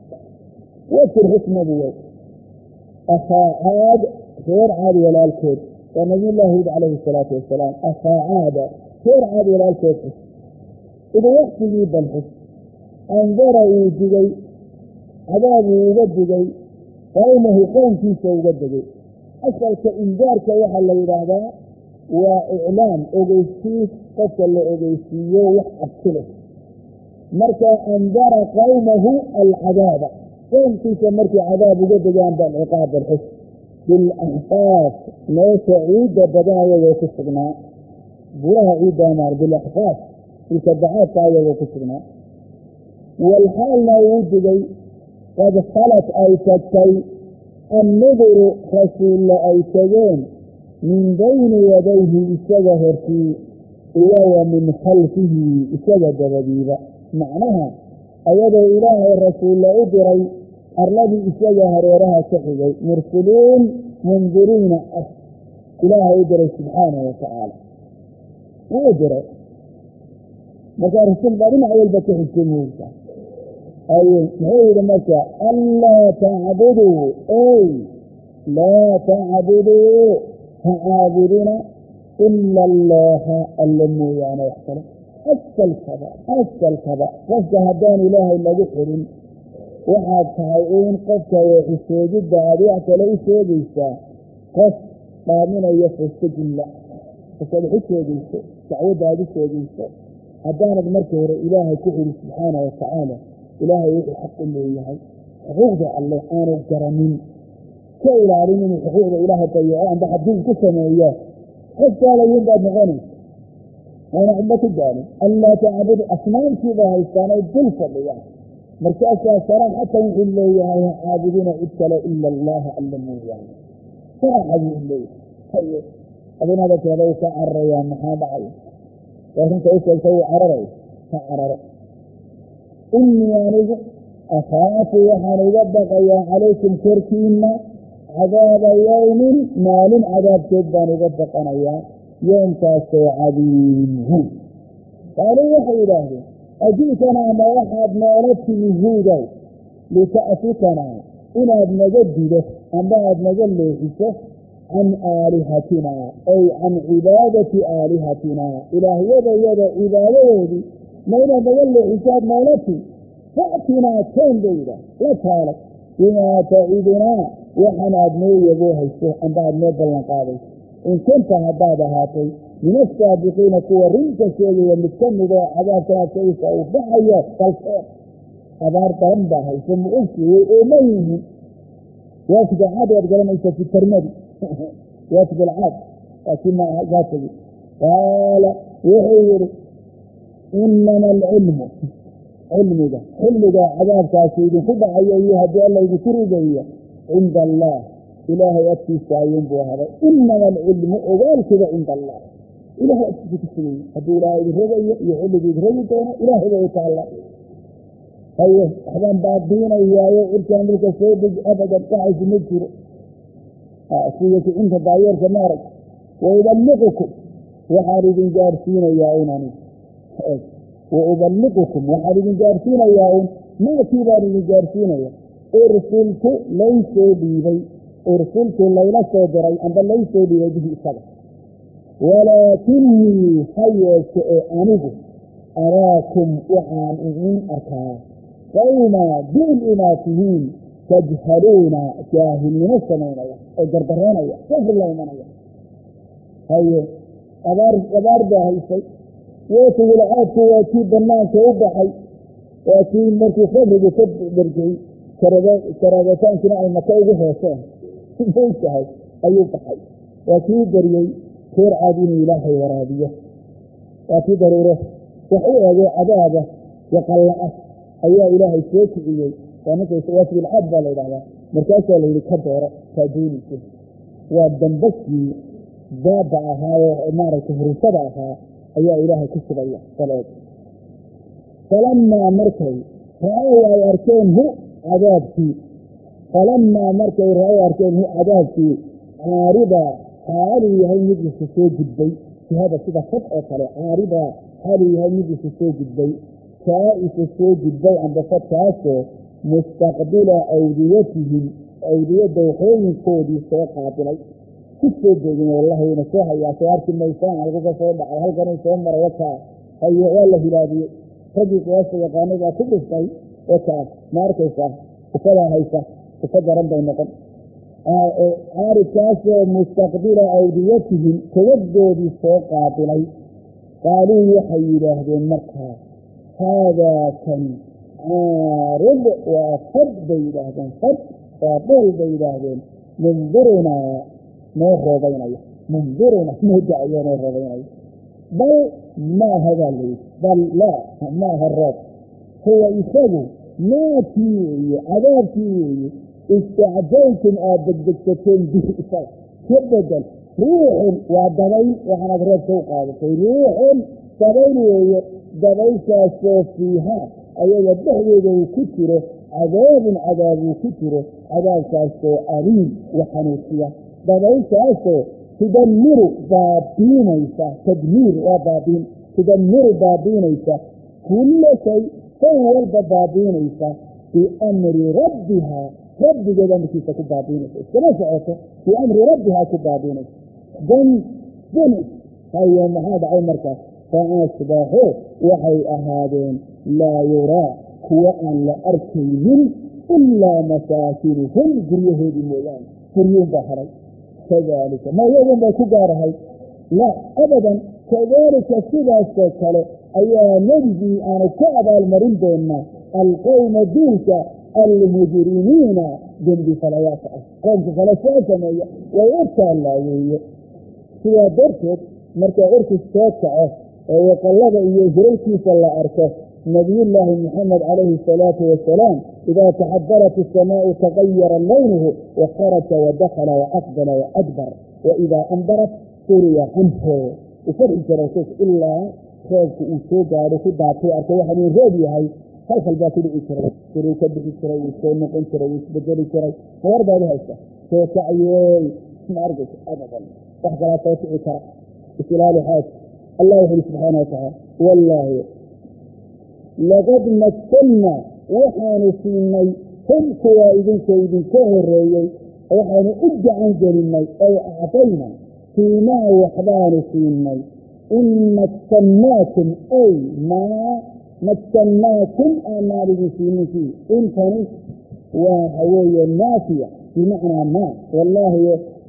wafir xukmadu way akhaa caad reer caad walaalkood waa nabiyullaahi huud calayhi salaatu wasalaam akhaa caada reer caad walaalkood xus ida waktigii balxus andara uu digay cadaabuu uga digay qawmahu qownkiisa uga digay asalka indaarka waxaa la yidhaahdaa waa iclaam ogeysiis qofka la ogeysiiyo wax cabsi leh marka andara qawmahu alcadaaba qownkiisa markay cadaab uga degaan balciqaab alxus bilaxqaaf meesha ciidda badan ayagoo ku sugnaa buraha ciidda maar bilaxqaaf ilka bacaadka ayagoo ku sugnaa walxaalna uu digay qad khalat ay tagtay annuduru rasuulla ay tageen min bayni yadayhi isaga hortii iyo wa min khalfihi isaga dabadiiba macnaha ayadoo ilaahay rasuulla u diray arladii isaga hareeraha ka xigay mursiliin mundiriina ah ilaahay u diray subxaanahu watacaala wuu diray markaa rasuul baa dhinac walba ka xigtay muugta muxuu yidhi marka anlaa tacbuduu ey laa tacbuduu ha caabudina ila allaha alla mooyaane wax kale asalkaba qofka haddaan ilaahay lagu xirin waxaad tahay in qofka waxusheegidda aad wax kale u sheegaysaa qof dhaaminayo fastagilla qofkaad wax u sheegayso dacwadda aad u sheegayso haddaanad marka hore ilaahay ku xiri subxaanahu watacaala ilaahay wuxuu xaq u leeyahay xuquuqda alle aanu garanin ka ilaalin inuu xuquuqda ilaahay dayaco amba xadiid ku sameeyo qofkaalayun baad noqonaysa waana cidba ku gaalin anlaa tacbudu asnaamtiibaa haystaan ay dul fadhiyaan markaasaa saraaxatan wuxuu leeyahay ha caabudina cid kale ila allaha alla mooyaane saraaxa buu leeyahay adinada keeda u ka cararayaa maxaa dhacay waa runta u sheegta wuu cararay ha cararo inii anigu akhaafu waxaan uga baqayaa calaykum korkiina cadaaba yawmin maalin cadaabteed baan uga baqanayaa yoomkaasoo cadiimhu qaaluu waxay yidhaahdeen aji'tanaa ma waxaad noola timi huudow lita'fikanaa inaad naga dido amba aad naga leexiso can aalihatinaa ay can cibaadati aalihatinaa ilaahyadayada cibaadadoodii ma inaad naga leexisaad noola timi fa'tinaa teen bayda la taalay bimaa tacidunaa waxaan aad noo yagoo hayso amba aad noo ballan qaadayso إن كنت هذا هاتي من السابقين كوا رنك شيء ومتكمل عذاب كيف أو بحية خلفين أبار تنبه ثم أفتي وأميه وافد العاد وابقى لما في الترمذي وافد العاد كما قاتل قال وحير إنما العلم علم ده عذاب كاسيد خد عيها بألا يذكر جيه عند الله إله يكفي سايين بوهذا إنما العلم أغال كذا عند الله إله يكفي تسوي هدو لا يذهب يحل يذهب إله هو تعالى هاي أحبان بعدين إياه إركان لك سيد أبدا تعيش مجر سيدة عند داير كمارك ويبلغكم وحارب جارسين إياهون وأبلغكم وحارب جارسين إياهون ما كبار جارسين إياه أرسلت ليس بيبي أرسلت الليلة صدري أن ليس بيده صدر ولكني حيث أنه أراكم وعن إذن أركان قوما بالإناثهين تجهلون جاهلين السمين الجربران كيف الله من الله هاي أبار بها الشيء يوسف العاد وكي بنان كوضحي وكي مركي خبر بسبب برجي كرابتان كنا المكاوه هسان ليس هاي أيوب حي وكي دريي خير عادين إلهي ورابيه وكي ضروره وحوه عذابه وقلعه أيها إلهي سيكي وأنك يسواتي العبد لله مركاسة اللي كبيرة تأدينك والدنبسي بابعها ومارة هرسدها أيها إلهي كسب الله صلاة فلما مركي رأوا أركانه عذابتي فلما مركي رأوا أركانه عذابتي عارضة حالي هاي مجلس السوق البيت في هذا كده خطأ صلاة عارضة حالي هاي مجلس السوق البيت كائس السوق البيت عند فتاته مستقبل أوديتهم أودية دوحين كودي سوقع بلي كيف تجدين والله ينسوها يا سيارة الميسان على قصة صوبة على هل كانوا يسوون مرة هي والله هلابي رجل قواسة يقانيها كل شيء وكا ماركيسة وكلا هيسة وكذا ربا النقل عارف كاسة مستقبل أوديتهم تودوا بسوقع بلي قالوا يحيي له بالمركة هذا كان عارض وفد بيدهدين فد وطول بيدهدين منظرنا نوخو بيني منظرنا نجعي نوخو بيني بل ما هذا لي بل لا ما هالرب هو يسوي ما فيه عذاب فيه استعجلتم بدكتين به إساء كبدا روح ودليل وحنا برد فوق هذا روح دليل دليل فيها أيها الدهوة كتره عذاب كتره عذاب كاسو أليم وحنوسية دليل كاسو تدمر بابين إيسا تدمير وبابين تدمر بابين إيسا كل شيء فهو البابين إيسا بأمر ربها رب جدا كيسا كبابين إيسا كما سأعطى بأمر ربها كبابين إيسا جنس هيا هذا عمرك فأصبحوا وحي أهادين لا يرى كوان لأركيهم إلا مساكنهم جريه الميلان فريون بحري كذلك ما يوم بكبارها لا أبدا كذلك سيدا كله أي نجزي أن كعب المرين بيننا القوم ديك المجرمين جنب فليات قوم فليات ويرسى الله سوى دركت مركا أركي الساكعة وقلب يجريكي صلى أركه نبي الله محمد عليه الصلاة والسلام إذا تحضرت السماء تغير لونه وخرج ودخل وأقبل وأدبر وإذا أنبرت سوري عنه وفرق جرسوس إلا خيرك وشوقا لكباتي أركوها من غيبي هاي خلف الباطل إكرا سوري كبه إكرا وشون نقل إكرا وشبجل إكرا واربع بها إكرا سوكعيي ما أرجس أبدا تحت لا توسع إكرا إسلال حاج الله يقول سبحانه وتعالى والله لقد مكنا وحان سيني هم كوائدين كوائدين كهريي وحان أدعان جلني أو أعطينا فيما وحبان سيني إن مكناكم أي ما مكناكم أنا لدي سيني فيه إن كانت وهوية النافية بمعنى ما والله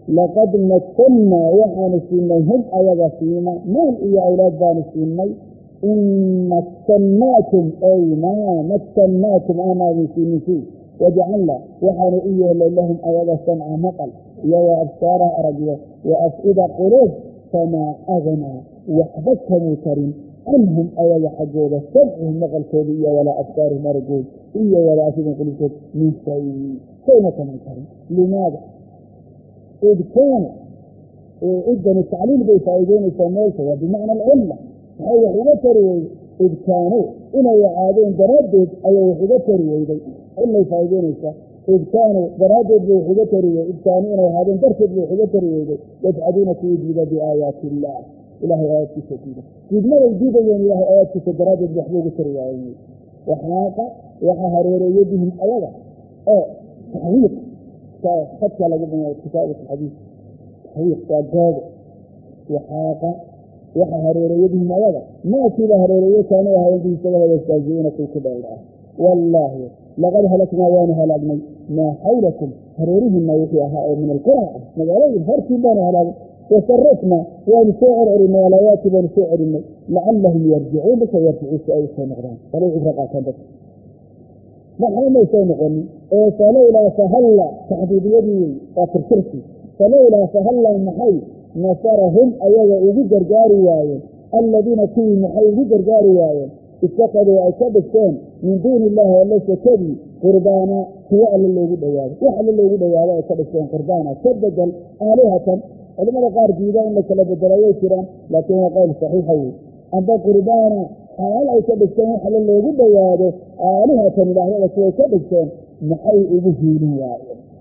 لقد مكنا وحان سيني هم أيضا سينا مال إيا أولاد بان سيني إن مكناكم أي ما مكناكم أنا بسيني وجعلنا وحان إيا لهم أيضا سمع مقل يا أبصار أرجو وأفئدة قلوب فما أغنى وحبتهم كريم عنهم أيضا حجوبة سمعهم مقل كودية ولا أبصارهم أرجو إيا ولا أفئدة قلوب من شيء كمان كريم. لماذا؟ إذ كانوا إذن التعليم بفائدين السموسة وبمعنى العلة أي حدثروا إذ كانوا إنا يعادون درادد أي حدثروا إلا يفائدين إذ كانوا درادد بحدثروا إذ كانوا إنا يعادون درسد بحدثروا يجعدون في جيدة بآيات الله إلهي آيات كثيرة جيدنا الجيدة يعني إلهي آيات كثيرة درادد بحبوب التريعين وحناقة وحهرير يدهم أيضا تحويق حتى لقد كتابة الحديث تحويق تاجاب وحاقة وحهرير يدهم أيضا ما كلا هريرية كانوا هايدين سبب يستاذون في كبيرة والله لقد هلكنا وانا هلكنا ما حولكم هريرهم ما يحيى من القرى مجالين هرسي بانا هلك وصرفنا ونسعر عرنا ولا ياتب ونسعرنا لعلهم يرجعون بس يرجعوا سأي سنغران فلو إفرقا كان بس نحن ما يسونغني فلولا فهلا تحديد يدي وتركرتي فلولا فهلا محي نصرهم أيها يجر جاري الذين كي محي يجر جاري اتخذوا أكبسان من دون الله وليس كذي قربانا سواء اللي يجب أيها وحل اللي يجب أيها أكبسان قربانا كبدل آلهة لما قال جيدا إنك لبدلائي كرام لكن قال صحيحه أما قربانا حال أكبسان وحل اللي يجب أيها آلهة إلهية كي أكبسان محي يجب أيها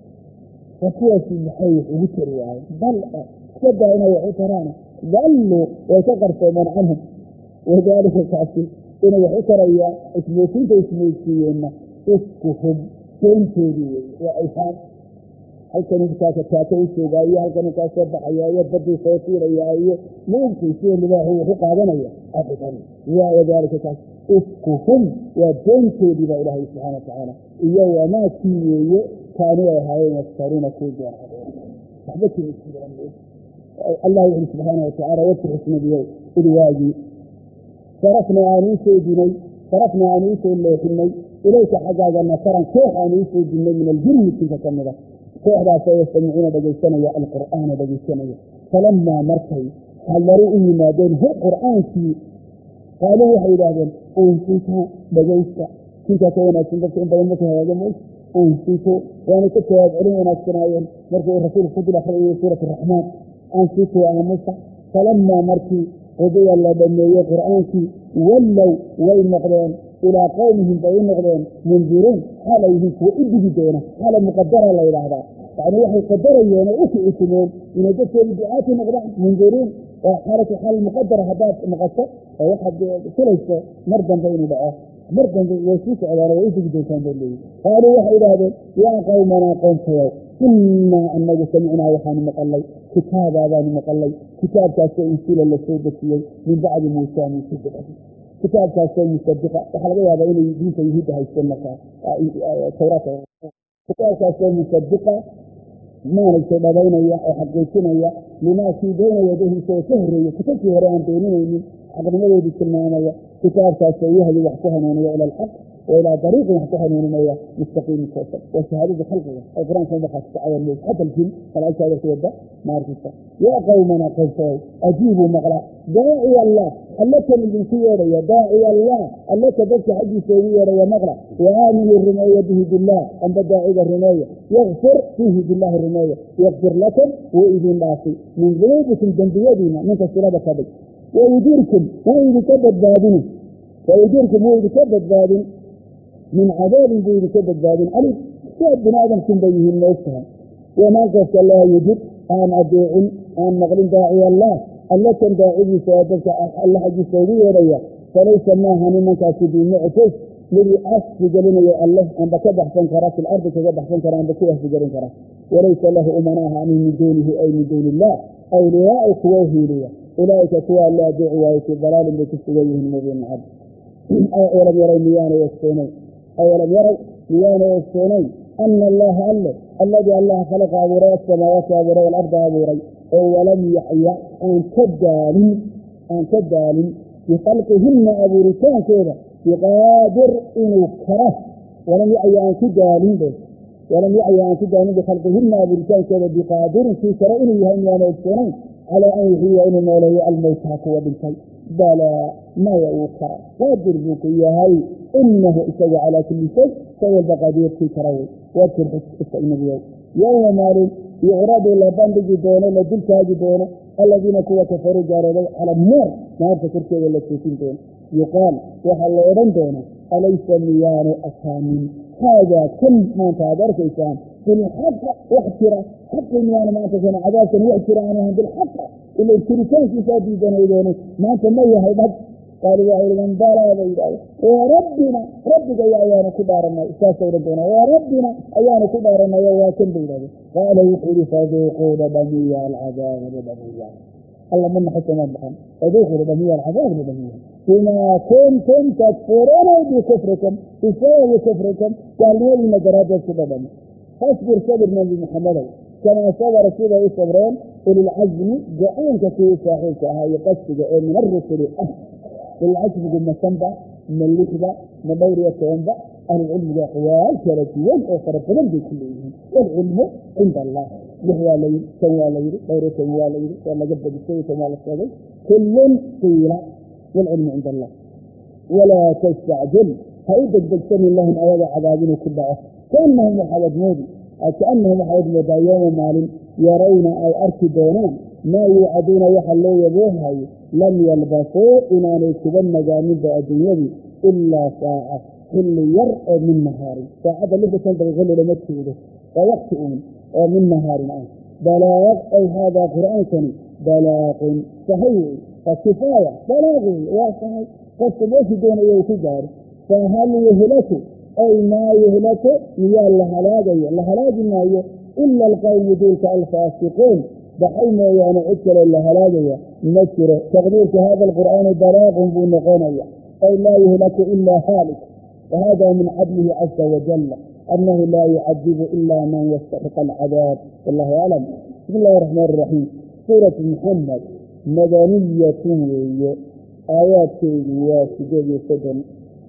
وكياسي محي يجب أيها بل كبدا هنا وحكرانا ظلوا ويتقرفوا من عنهم وذلك الكاسي إنه يحكريا اسموكين تسموكيين اسكهم سنتوري وإيحان هل كانوا كاتاتاتوا السوغاية هل كانوا كاتاتبحيا يبدو صوتيريا ممكن شيء اللي هو حقا بنيا أبدا وذلك الكاسي اسكهم وجنتوري بإله سبحانه وتعالى إياه وما كيوية كانوا يهايين يكسرون كوجا صحبتي الإسلام الله سبحانه وتعالى يفتح اسم اليوم الواجي صرفنا عنيسو اللي حني إليك حقاقا نصرا كيف عنيسو جنة من الجن كيف كمدا كيف لا سيستمعون بجيسنا يا القرآن بجيسنا فلما مركي حلروا ما بين هو القرآن في قالوا حيدا أنسيتها بجيسة كيف كونا كنت أنت يمتها هذا موش أنسيتوا وأنا كنت يدعون ونسكنايين مركي الرسول فضل أخرى سورة الرحمن أنسيتوا أنا موسى فلما مركي قضي الله بني قرآنك ولوا وين نقدين إلى قومهم بين نقدين منذرين حاليهم وإبه دينا حالة مقدرة الله إلى هذا يعني وحي قدر يوم أسئ اسمين إن جدت الدعاة نقدين منذرين وحالة حال مقدرة هذا مقدر وواحد ثلاثة مرضا بين دعاه مرضا يسيس على رئيس الجيشان بالله قالوا وحي هذا يا قومنا قوم سيو إنا أنه سمعنا وحان مقلي كتاب هذا مقلي كتاب كاسو إنسيل اللي من بعد موسى مصدقة كتاب كاسو مصدقة وحلقوا هذا إلي دين سيهيدها السنة توراة كتاب كاسو مصدقة ما نجد بين حقيقنا لما في بين يديه سهرية كتاب يهران بينين حقنا ما يدي كلمة كتاب كاسو يهدي وحكوها إلى الحق وإلى طريق يحتحنون مستقيم الكوثر والشهادة خلقه القرآن كان بخاص تعالى حتى الجن فالعيش هذا يتوضع ما عرفته يا قومنا قلتوا أجيبوا مغلا داعي الله التي الجنسية يا داعي الله التي بس حجي سوية يا مغلا وآمنوا الرماية به بالله أن داعي الرماية يغفر فيه بالله الرماية يغفر لكم وإذن باقي من ذنوبكم ذنبيادنا من تسلابة كبير ويديركم ويدكبت بابنا ويديركم ويدكبت بابنا من عذاب بين كبد باب ألف شاب بن آدم كنبيه النوستها وما قفت الله يجب أن أدعو أن نغلن داعي الله التي داعي سيادتك الله حجي سيدي وليا فليس ماها من كاسبين معتز الذي أسجد لنا يا الله أن بكبح سنكرات الأرض كبح سنكرات أن بكبح سجرين كرات وليس له أمناها من دونه أي من دون الله أولياء قواه لي أولئك قوى الله دعوا في ضلال بكسويهم مبين عبد أولم يروا ميانا يسكنون أولم يروا ميانا يسكنون أن الله أله الذي الله خلق أبوري السماوات أبوري والأرض أبوري ولم يحيى أن تدال بخلقهن أبورتان كذا بقادر إنه كره ولم يحيى أن تدال به ولم يعي أن تدعون بخلقهن أبورتان كذا بقادر في كرائنه هم يانيكتنين على أن يحيي إن مولي الموتى قوة بالكي بلا ما يوقع قادر بك إياهي إنه إسوى على كل شيء سوى البقادير في كراوي وابتر حسك النبي يوم مال يعرض إلى بندج دونه لدلك هاجي دونه الذين كوا كفروا جاروا على النار نار فكرتوا ولا تشوفين دونه يقال وحل إيران دونه أليس ميان أسامين هذا كل ما تعبرك إنسان بالحق واحترى حق ميان ما تكون عذابك واحترى عنهم بالحق إلا الكريسان في سادي جنوبين ما تميه هيبت قالوا يا أيها من بارا بيداي وربنا ربك يا أيانا كبارنا إساسا ربنا وربنا أيانا كبارنا يا واكن بيداي قال يقول فذوقوا بني العذاب بني الله من حسن البحر فذوقوا بني العذاب بني بما كنتم تكفرون بكفركم بسبب كفركم قالوا لنا جراد السبب فاصبر صبر من محمد كما صبر رسوله صبران أولي العزم جاءون كثير صاحبك هاي قصد جاءون من الرسل العزم قلنا سنبع من اللحظة من دورية سنبع أهل العلم جاء كالتين أخرى فلن بكلهم والعلم عند الله لحظة ليل سنوى ليل دورية سنوى ليل ولا جبت بالسوء سنوى للصدي كل قيلة والعلم عند الله ولا تستعجل هيدك بجسم الله أيضا عذابين كلها كأنهم محاوض مودي كأنهم محاوض مودي يوم مال يرون أي أركدونان ما يوعدون يحلوا يبوها لم يلبثوا إنا نكتبن جانب الدنيا إلا ساعة كل يرء من نهار ساعة اللي بسنت الغل لما تشوده ووقت من نهار بلاغ أي هذا قرآن كني بلاغ صحيح فكفاية بلاغ وصحيح فالسبوش دون يوتجار فهل يهلكوا أي ما يهلكوا يا الله ما إلا القوم دولك الفاسقون بحيث يعني أكل اللهلاجية نشر تقديرك هذا القرآن بلاغ بنقونية أي لا يهلك إلا هالك وهذا من عدله عز وجل أنه لا يعذب إلا من يستحق العذاب والله أعلم. بسم الله الرحمن الرحيم. سورة محمد مدنية آيات وسجود السجن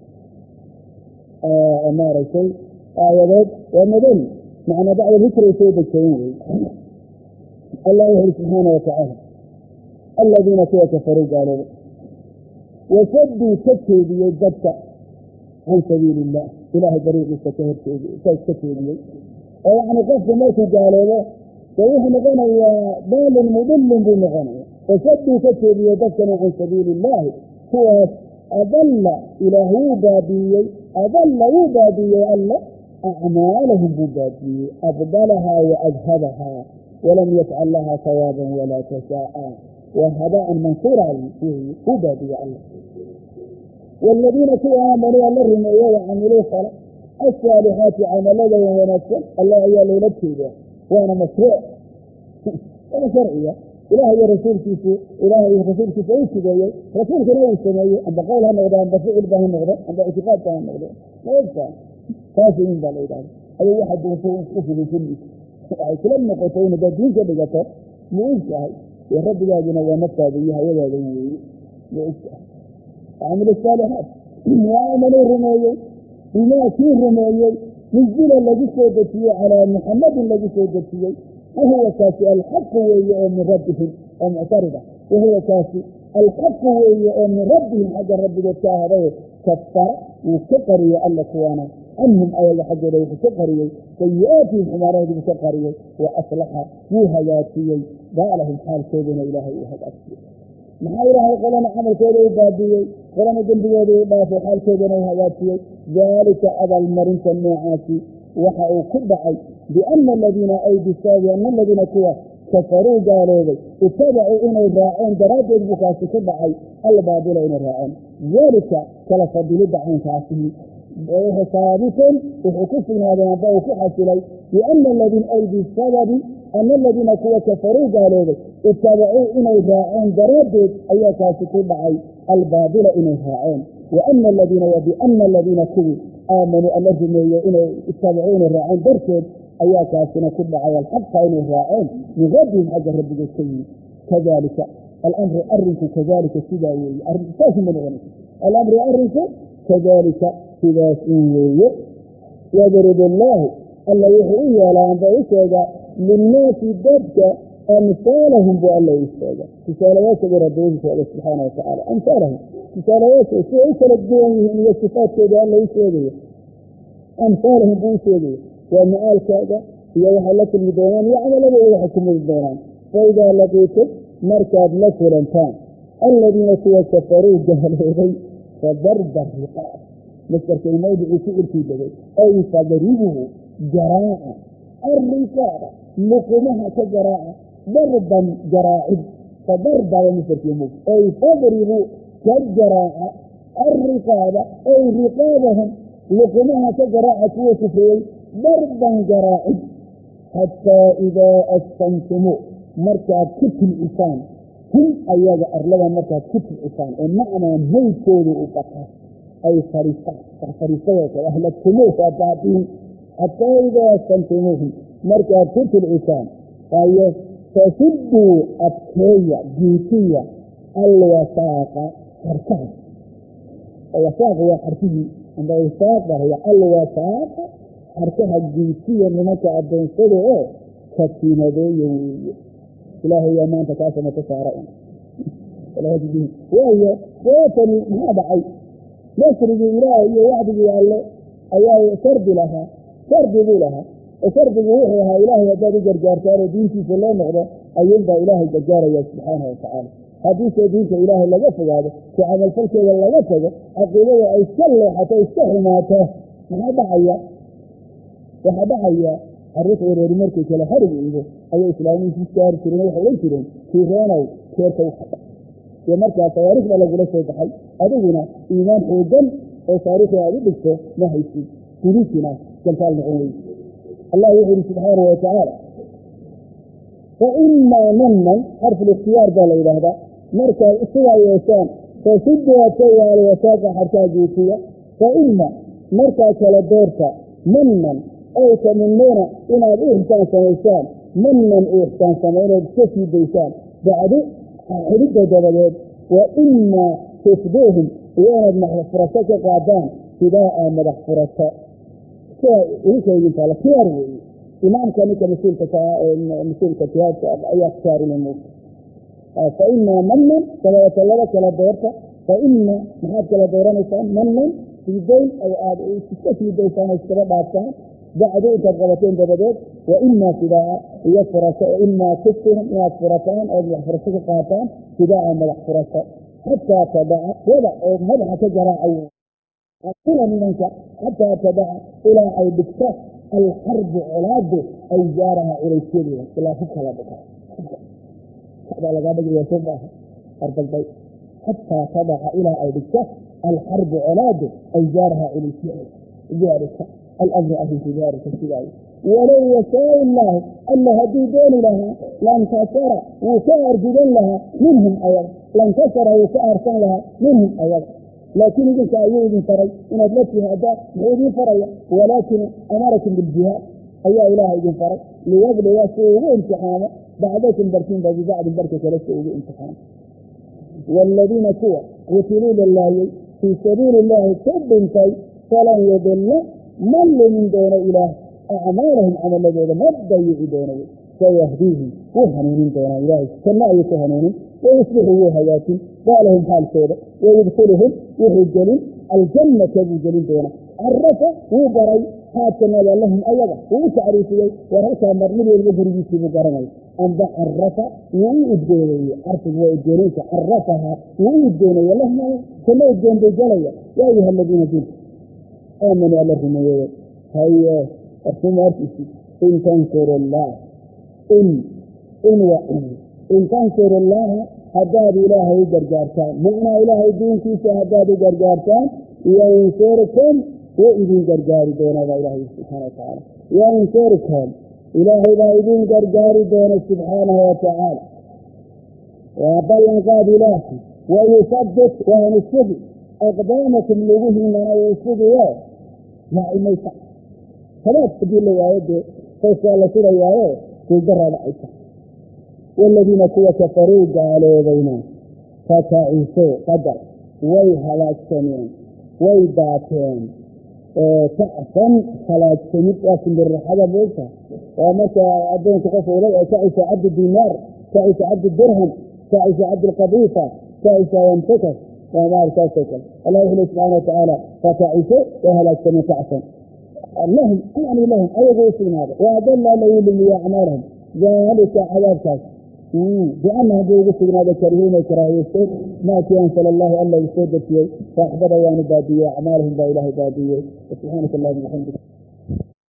أمار شيء آيات ومدني معنى بعد ذكر سيد الكريم الله سبحانه وتعالى الذين كفروا قالوا وسدوا كتوا بيدك عن سبيل الله إله بريء كتوا بي يعني قصد موت قالوا ويح نغنى بال مضل بالنغنى وسدوا كتوا بيدك عن سبيل الله هو أضل إله بابي أضل بابي الله أعمالهم ببادية أبدلها وأذهبها ولم يفعل لها ثوابا ولا جزاء وهباء منصورا ببادية الله. والذين كانوا آمنوا الله وعملوا الصالحات عملا ونفسا الله يا ليلته وانا مشروع انا شرعيه إلهي رسول كيسو إلهي رسول كيسو يكذا رسول كنا يسميه عند قولها نغدا عند فعل بها نغدا عند اعتقاد بها نغدا لا يبقى فاسدين بالإدارة أي واحد يسوي كفر كله كلام نقطين بدين كده جت مو إنسان يا رب جانا ونفع بيها ولا ذي عمل الصالحات وعمل الرماية بما فيه الرماية نزل الذي سودتيه على محمد الذي سودتيه وهو كاسي الحق من ربهم ومعترضة وهو كاسي الحق من ربهم حق الرب جتاها كفر وكفر يألك وانا عنهم أيضا حق ذلك كفر سيئاتهم حمارات بكفر وأصلح يوهياتي بالهم حال كيدنا إلهي وهدأتي maxaa ilaahay qolana camalkooda u baabiyey qolana dembigooda u dhaafay xaalkoodana u hagaajiyey daalika abaalmarinta noocaasi waxa uu ku dhacay biana aladiina ay bisaabi ana aladiina kuwa kafaruu gaaloobay itabacuu inay raaceen daraaddeed buu kaasi ku dhacay albaadila inay raaceen daalika kala fadilidda caynkaasihi saabitun wuxuu ku sugnaadeen amba uu ku xasilay biana aladiina ay bisababi ana aladiina kuwa kafaruu gaaloobay اتبعوا إنه راعين درادد أيها كاسكو بعي الباطل إنه راعين وأن الذين كذبوا آمنوا الذين يتبعون الراعين بركض أيها كاسنا كل عيال الحق إنه الراعين يغدهم حق ربك السيد كذلك الأمر أرنك كذلك سدى الأمر أرنك كذلك سدى سوية يضرب الله يحيي على أن بيسوغا للناس ضدك أمثالهم بأن لا يستوغا تسالوات بربهم سبحانه وتعالى أمثالهم تسالوات سوء تلقيهم من الصفات بأن لا يستوغا أمثالهم بيسوغا ومعال كذا يوحى لكم الدونان يعمل له يحكم الدونان فإذا لقيتم مركب لكم الانتان الذين كفروا جهلوا فضرب الرقاب مستر كلمة يسئل في ذلك أي فضربه جراعة الرقاب لقمها كجراعة ضربا جراعب فضرب على مستر كلمة أي فضربوا كجراعة الرقاب أي رقابهم لقمها كجراعة وسفرين ضربا جراعب حتى إذا أسفنتموه مركب كتل إنسان هم أيها أرلبا مركب كتل إنسان ومعنى هي كودوا أبقى أي فريسة وأهلكتموه فأبعدين حتى إذا أسفنتموهم مركب كتل إنسان فشدوا أبكية جيتية الوثاقة حركة الوثاق هو حركه عند الوثاق هي الوثاق حركها الجيتية لمكة عبدين صدعه كتينة دي إلهي يا مان تكاسم وتسارعون وهي ويتني هذا عي يسرد إلهي وعده على أيها سرد لها سرد بوحيها إلهي يجاري جرجارتان دينتي في الله نغضى أن يلدى إلهي جرجاري سبحانه وتعالى حديث دينك إلهي لغفظ هذا في عمل فلك لغفظ أقول أي سلو حتى يستحماته وحبا حيا الرسول ورمركي كلا حرب إذا أي إسلامي في الشهر كريني وحولي كرين كيرانو كيركو حبا ومركا تواريخ بلا قلسة بحي أدونا إيمان حوجا وصاريخ هذه بسه نحيسي كريسنا كالفعل نعوي الله يقول سبحانه وتعالى فإما منا حرف الاختيار قال إلى هذا مركا سوى يسان فسدوا تيوى على وساقة حتى جيتية فإما مركا كلا دورتا منا أو كمنونا إنا بإحسان سميسان منا إحسان سمينا بكثي بيسان بعد حريقة جبالات وإما تفدوهم وإنا بمحفرتك قادان فداء مدحفرتك إيش يجب على كيار إمام كانت مسؤول كتيات أي أكثار للموت فإما منا كما يتلوك كلا دورتا فإما محاد كلا دوران إسان منا في دين أو تستفي بيسان السبب عدتان بعد انت الغلطين دبدات وإما فداء إما كفتهم إما فرتان أو فرتك قاتان فداء مدح فرتان حتى تدع مدح تجرى أقول منك حتى تدع إلى أي بكتة الحرب علاده أي جارها إلى السورية لا فكرة بك هذا لقابل يسمى حرب البيت حتى تدع إلى أي بكتة الحرب علاده أي جارها إلى السورية ذلك الأمر أهل في ذلك السباعي ولو يشاء الله أن هديدين لها لانتصر وسأر جدن لها منهم أيضا لانتصر وسأر كان لها منهم أيضا لكن إذن كأيوه فري إن أدلتها أداء بعيدين فري ولكن أمركم بالجهاد أي إله إذن فري ليبلو يسوه امتحانه بعدكم بركين بعد البركة لسوه امتحانه والذين كوا قتلوا لله في سبيل الله كبنتي فلن يضل من من دون إله أعمالهم عمل ذلك ما تضيع دونه سيهديهم وهنين دون إله كما يتهنون ويصلحوا حياتهم قالهم حال سيدة ويدخلهم ويجلون الجنة يجلون دونه عرف وبري حاتنا لهم أيضا وتعريفي ورسى مرمي الوجري في مقارنة أن عرف ويجلون عرف ويجلون عرفها ويجلون لهم كما يجلون بجلية يا أيها الذين جلوا آمنوا على الرمية هيا أرسمات إن تنصر الله إن تنصر الله هداد إلهي جرجارتان معنى إلهي دين كيسا هداد جرجارتان ينصركم وإذن جرجاري دون إلهي سبحانه وتعالى ينصركم إلهي وإذن جرجاري دون سبحانه وتعالى وبين قاد إلهي ويصدق وينصد أقدامكم لوهن ويصدقوا raacimaysa sabaad hadii la waayo dee qoyskaa la sirayaayo guuldaraa dhacaysa. waladiina kuwa kafaruu gaaloobayna fataciso qadar way halaagsameen way daateen kacsan halaagsamid waa simbirraxada boogta waa marka addoonka qof ulay oo kacisa cabdi dinaar kacisa cabdi dirham kacisa cabdi lqabiisa kacisa yamtakas waa maarkaasoo kale allah wuxuu subxaana watacaala fataciso way halaagsameen kacsan lahum yani lahum ayagu u sugnaaday waadalla lagu lumiye acmaalahum daalika cadaabkaas بأنهم بيقصدنا ذكرهين وكراهيستين ما أنزل الله ألا يسود فيه فأحبط وأن بادية أعمالهم بإله بادية. سبحانك اللهم وبحمدك.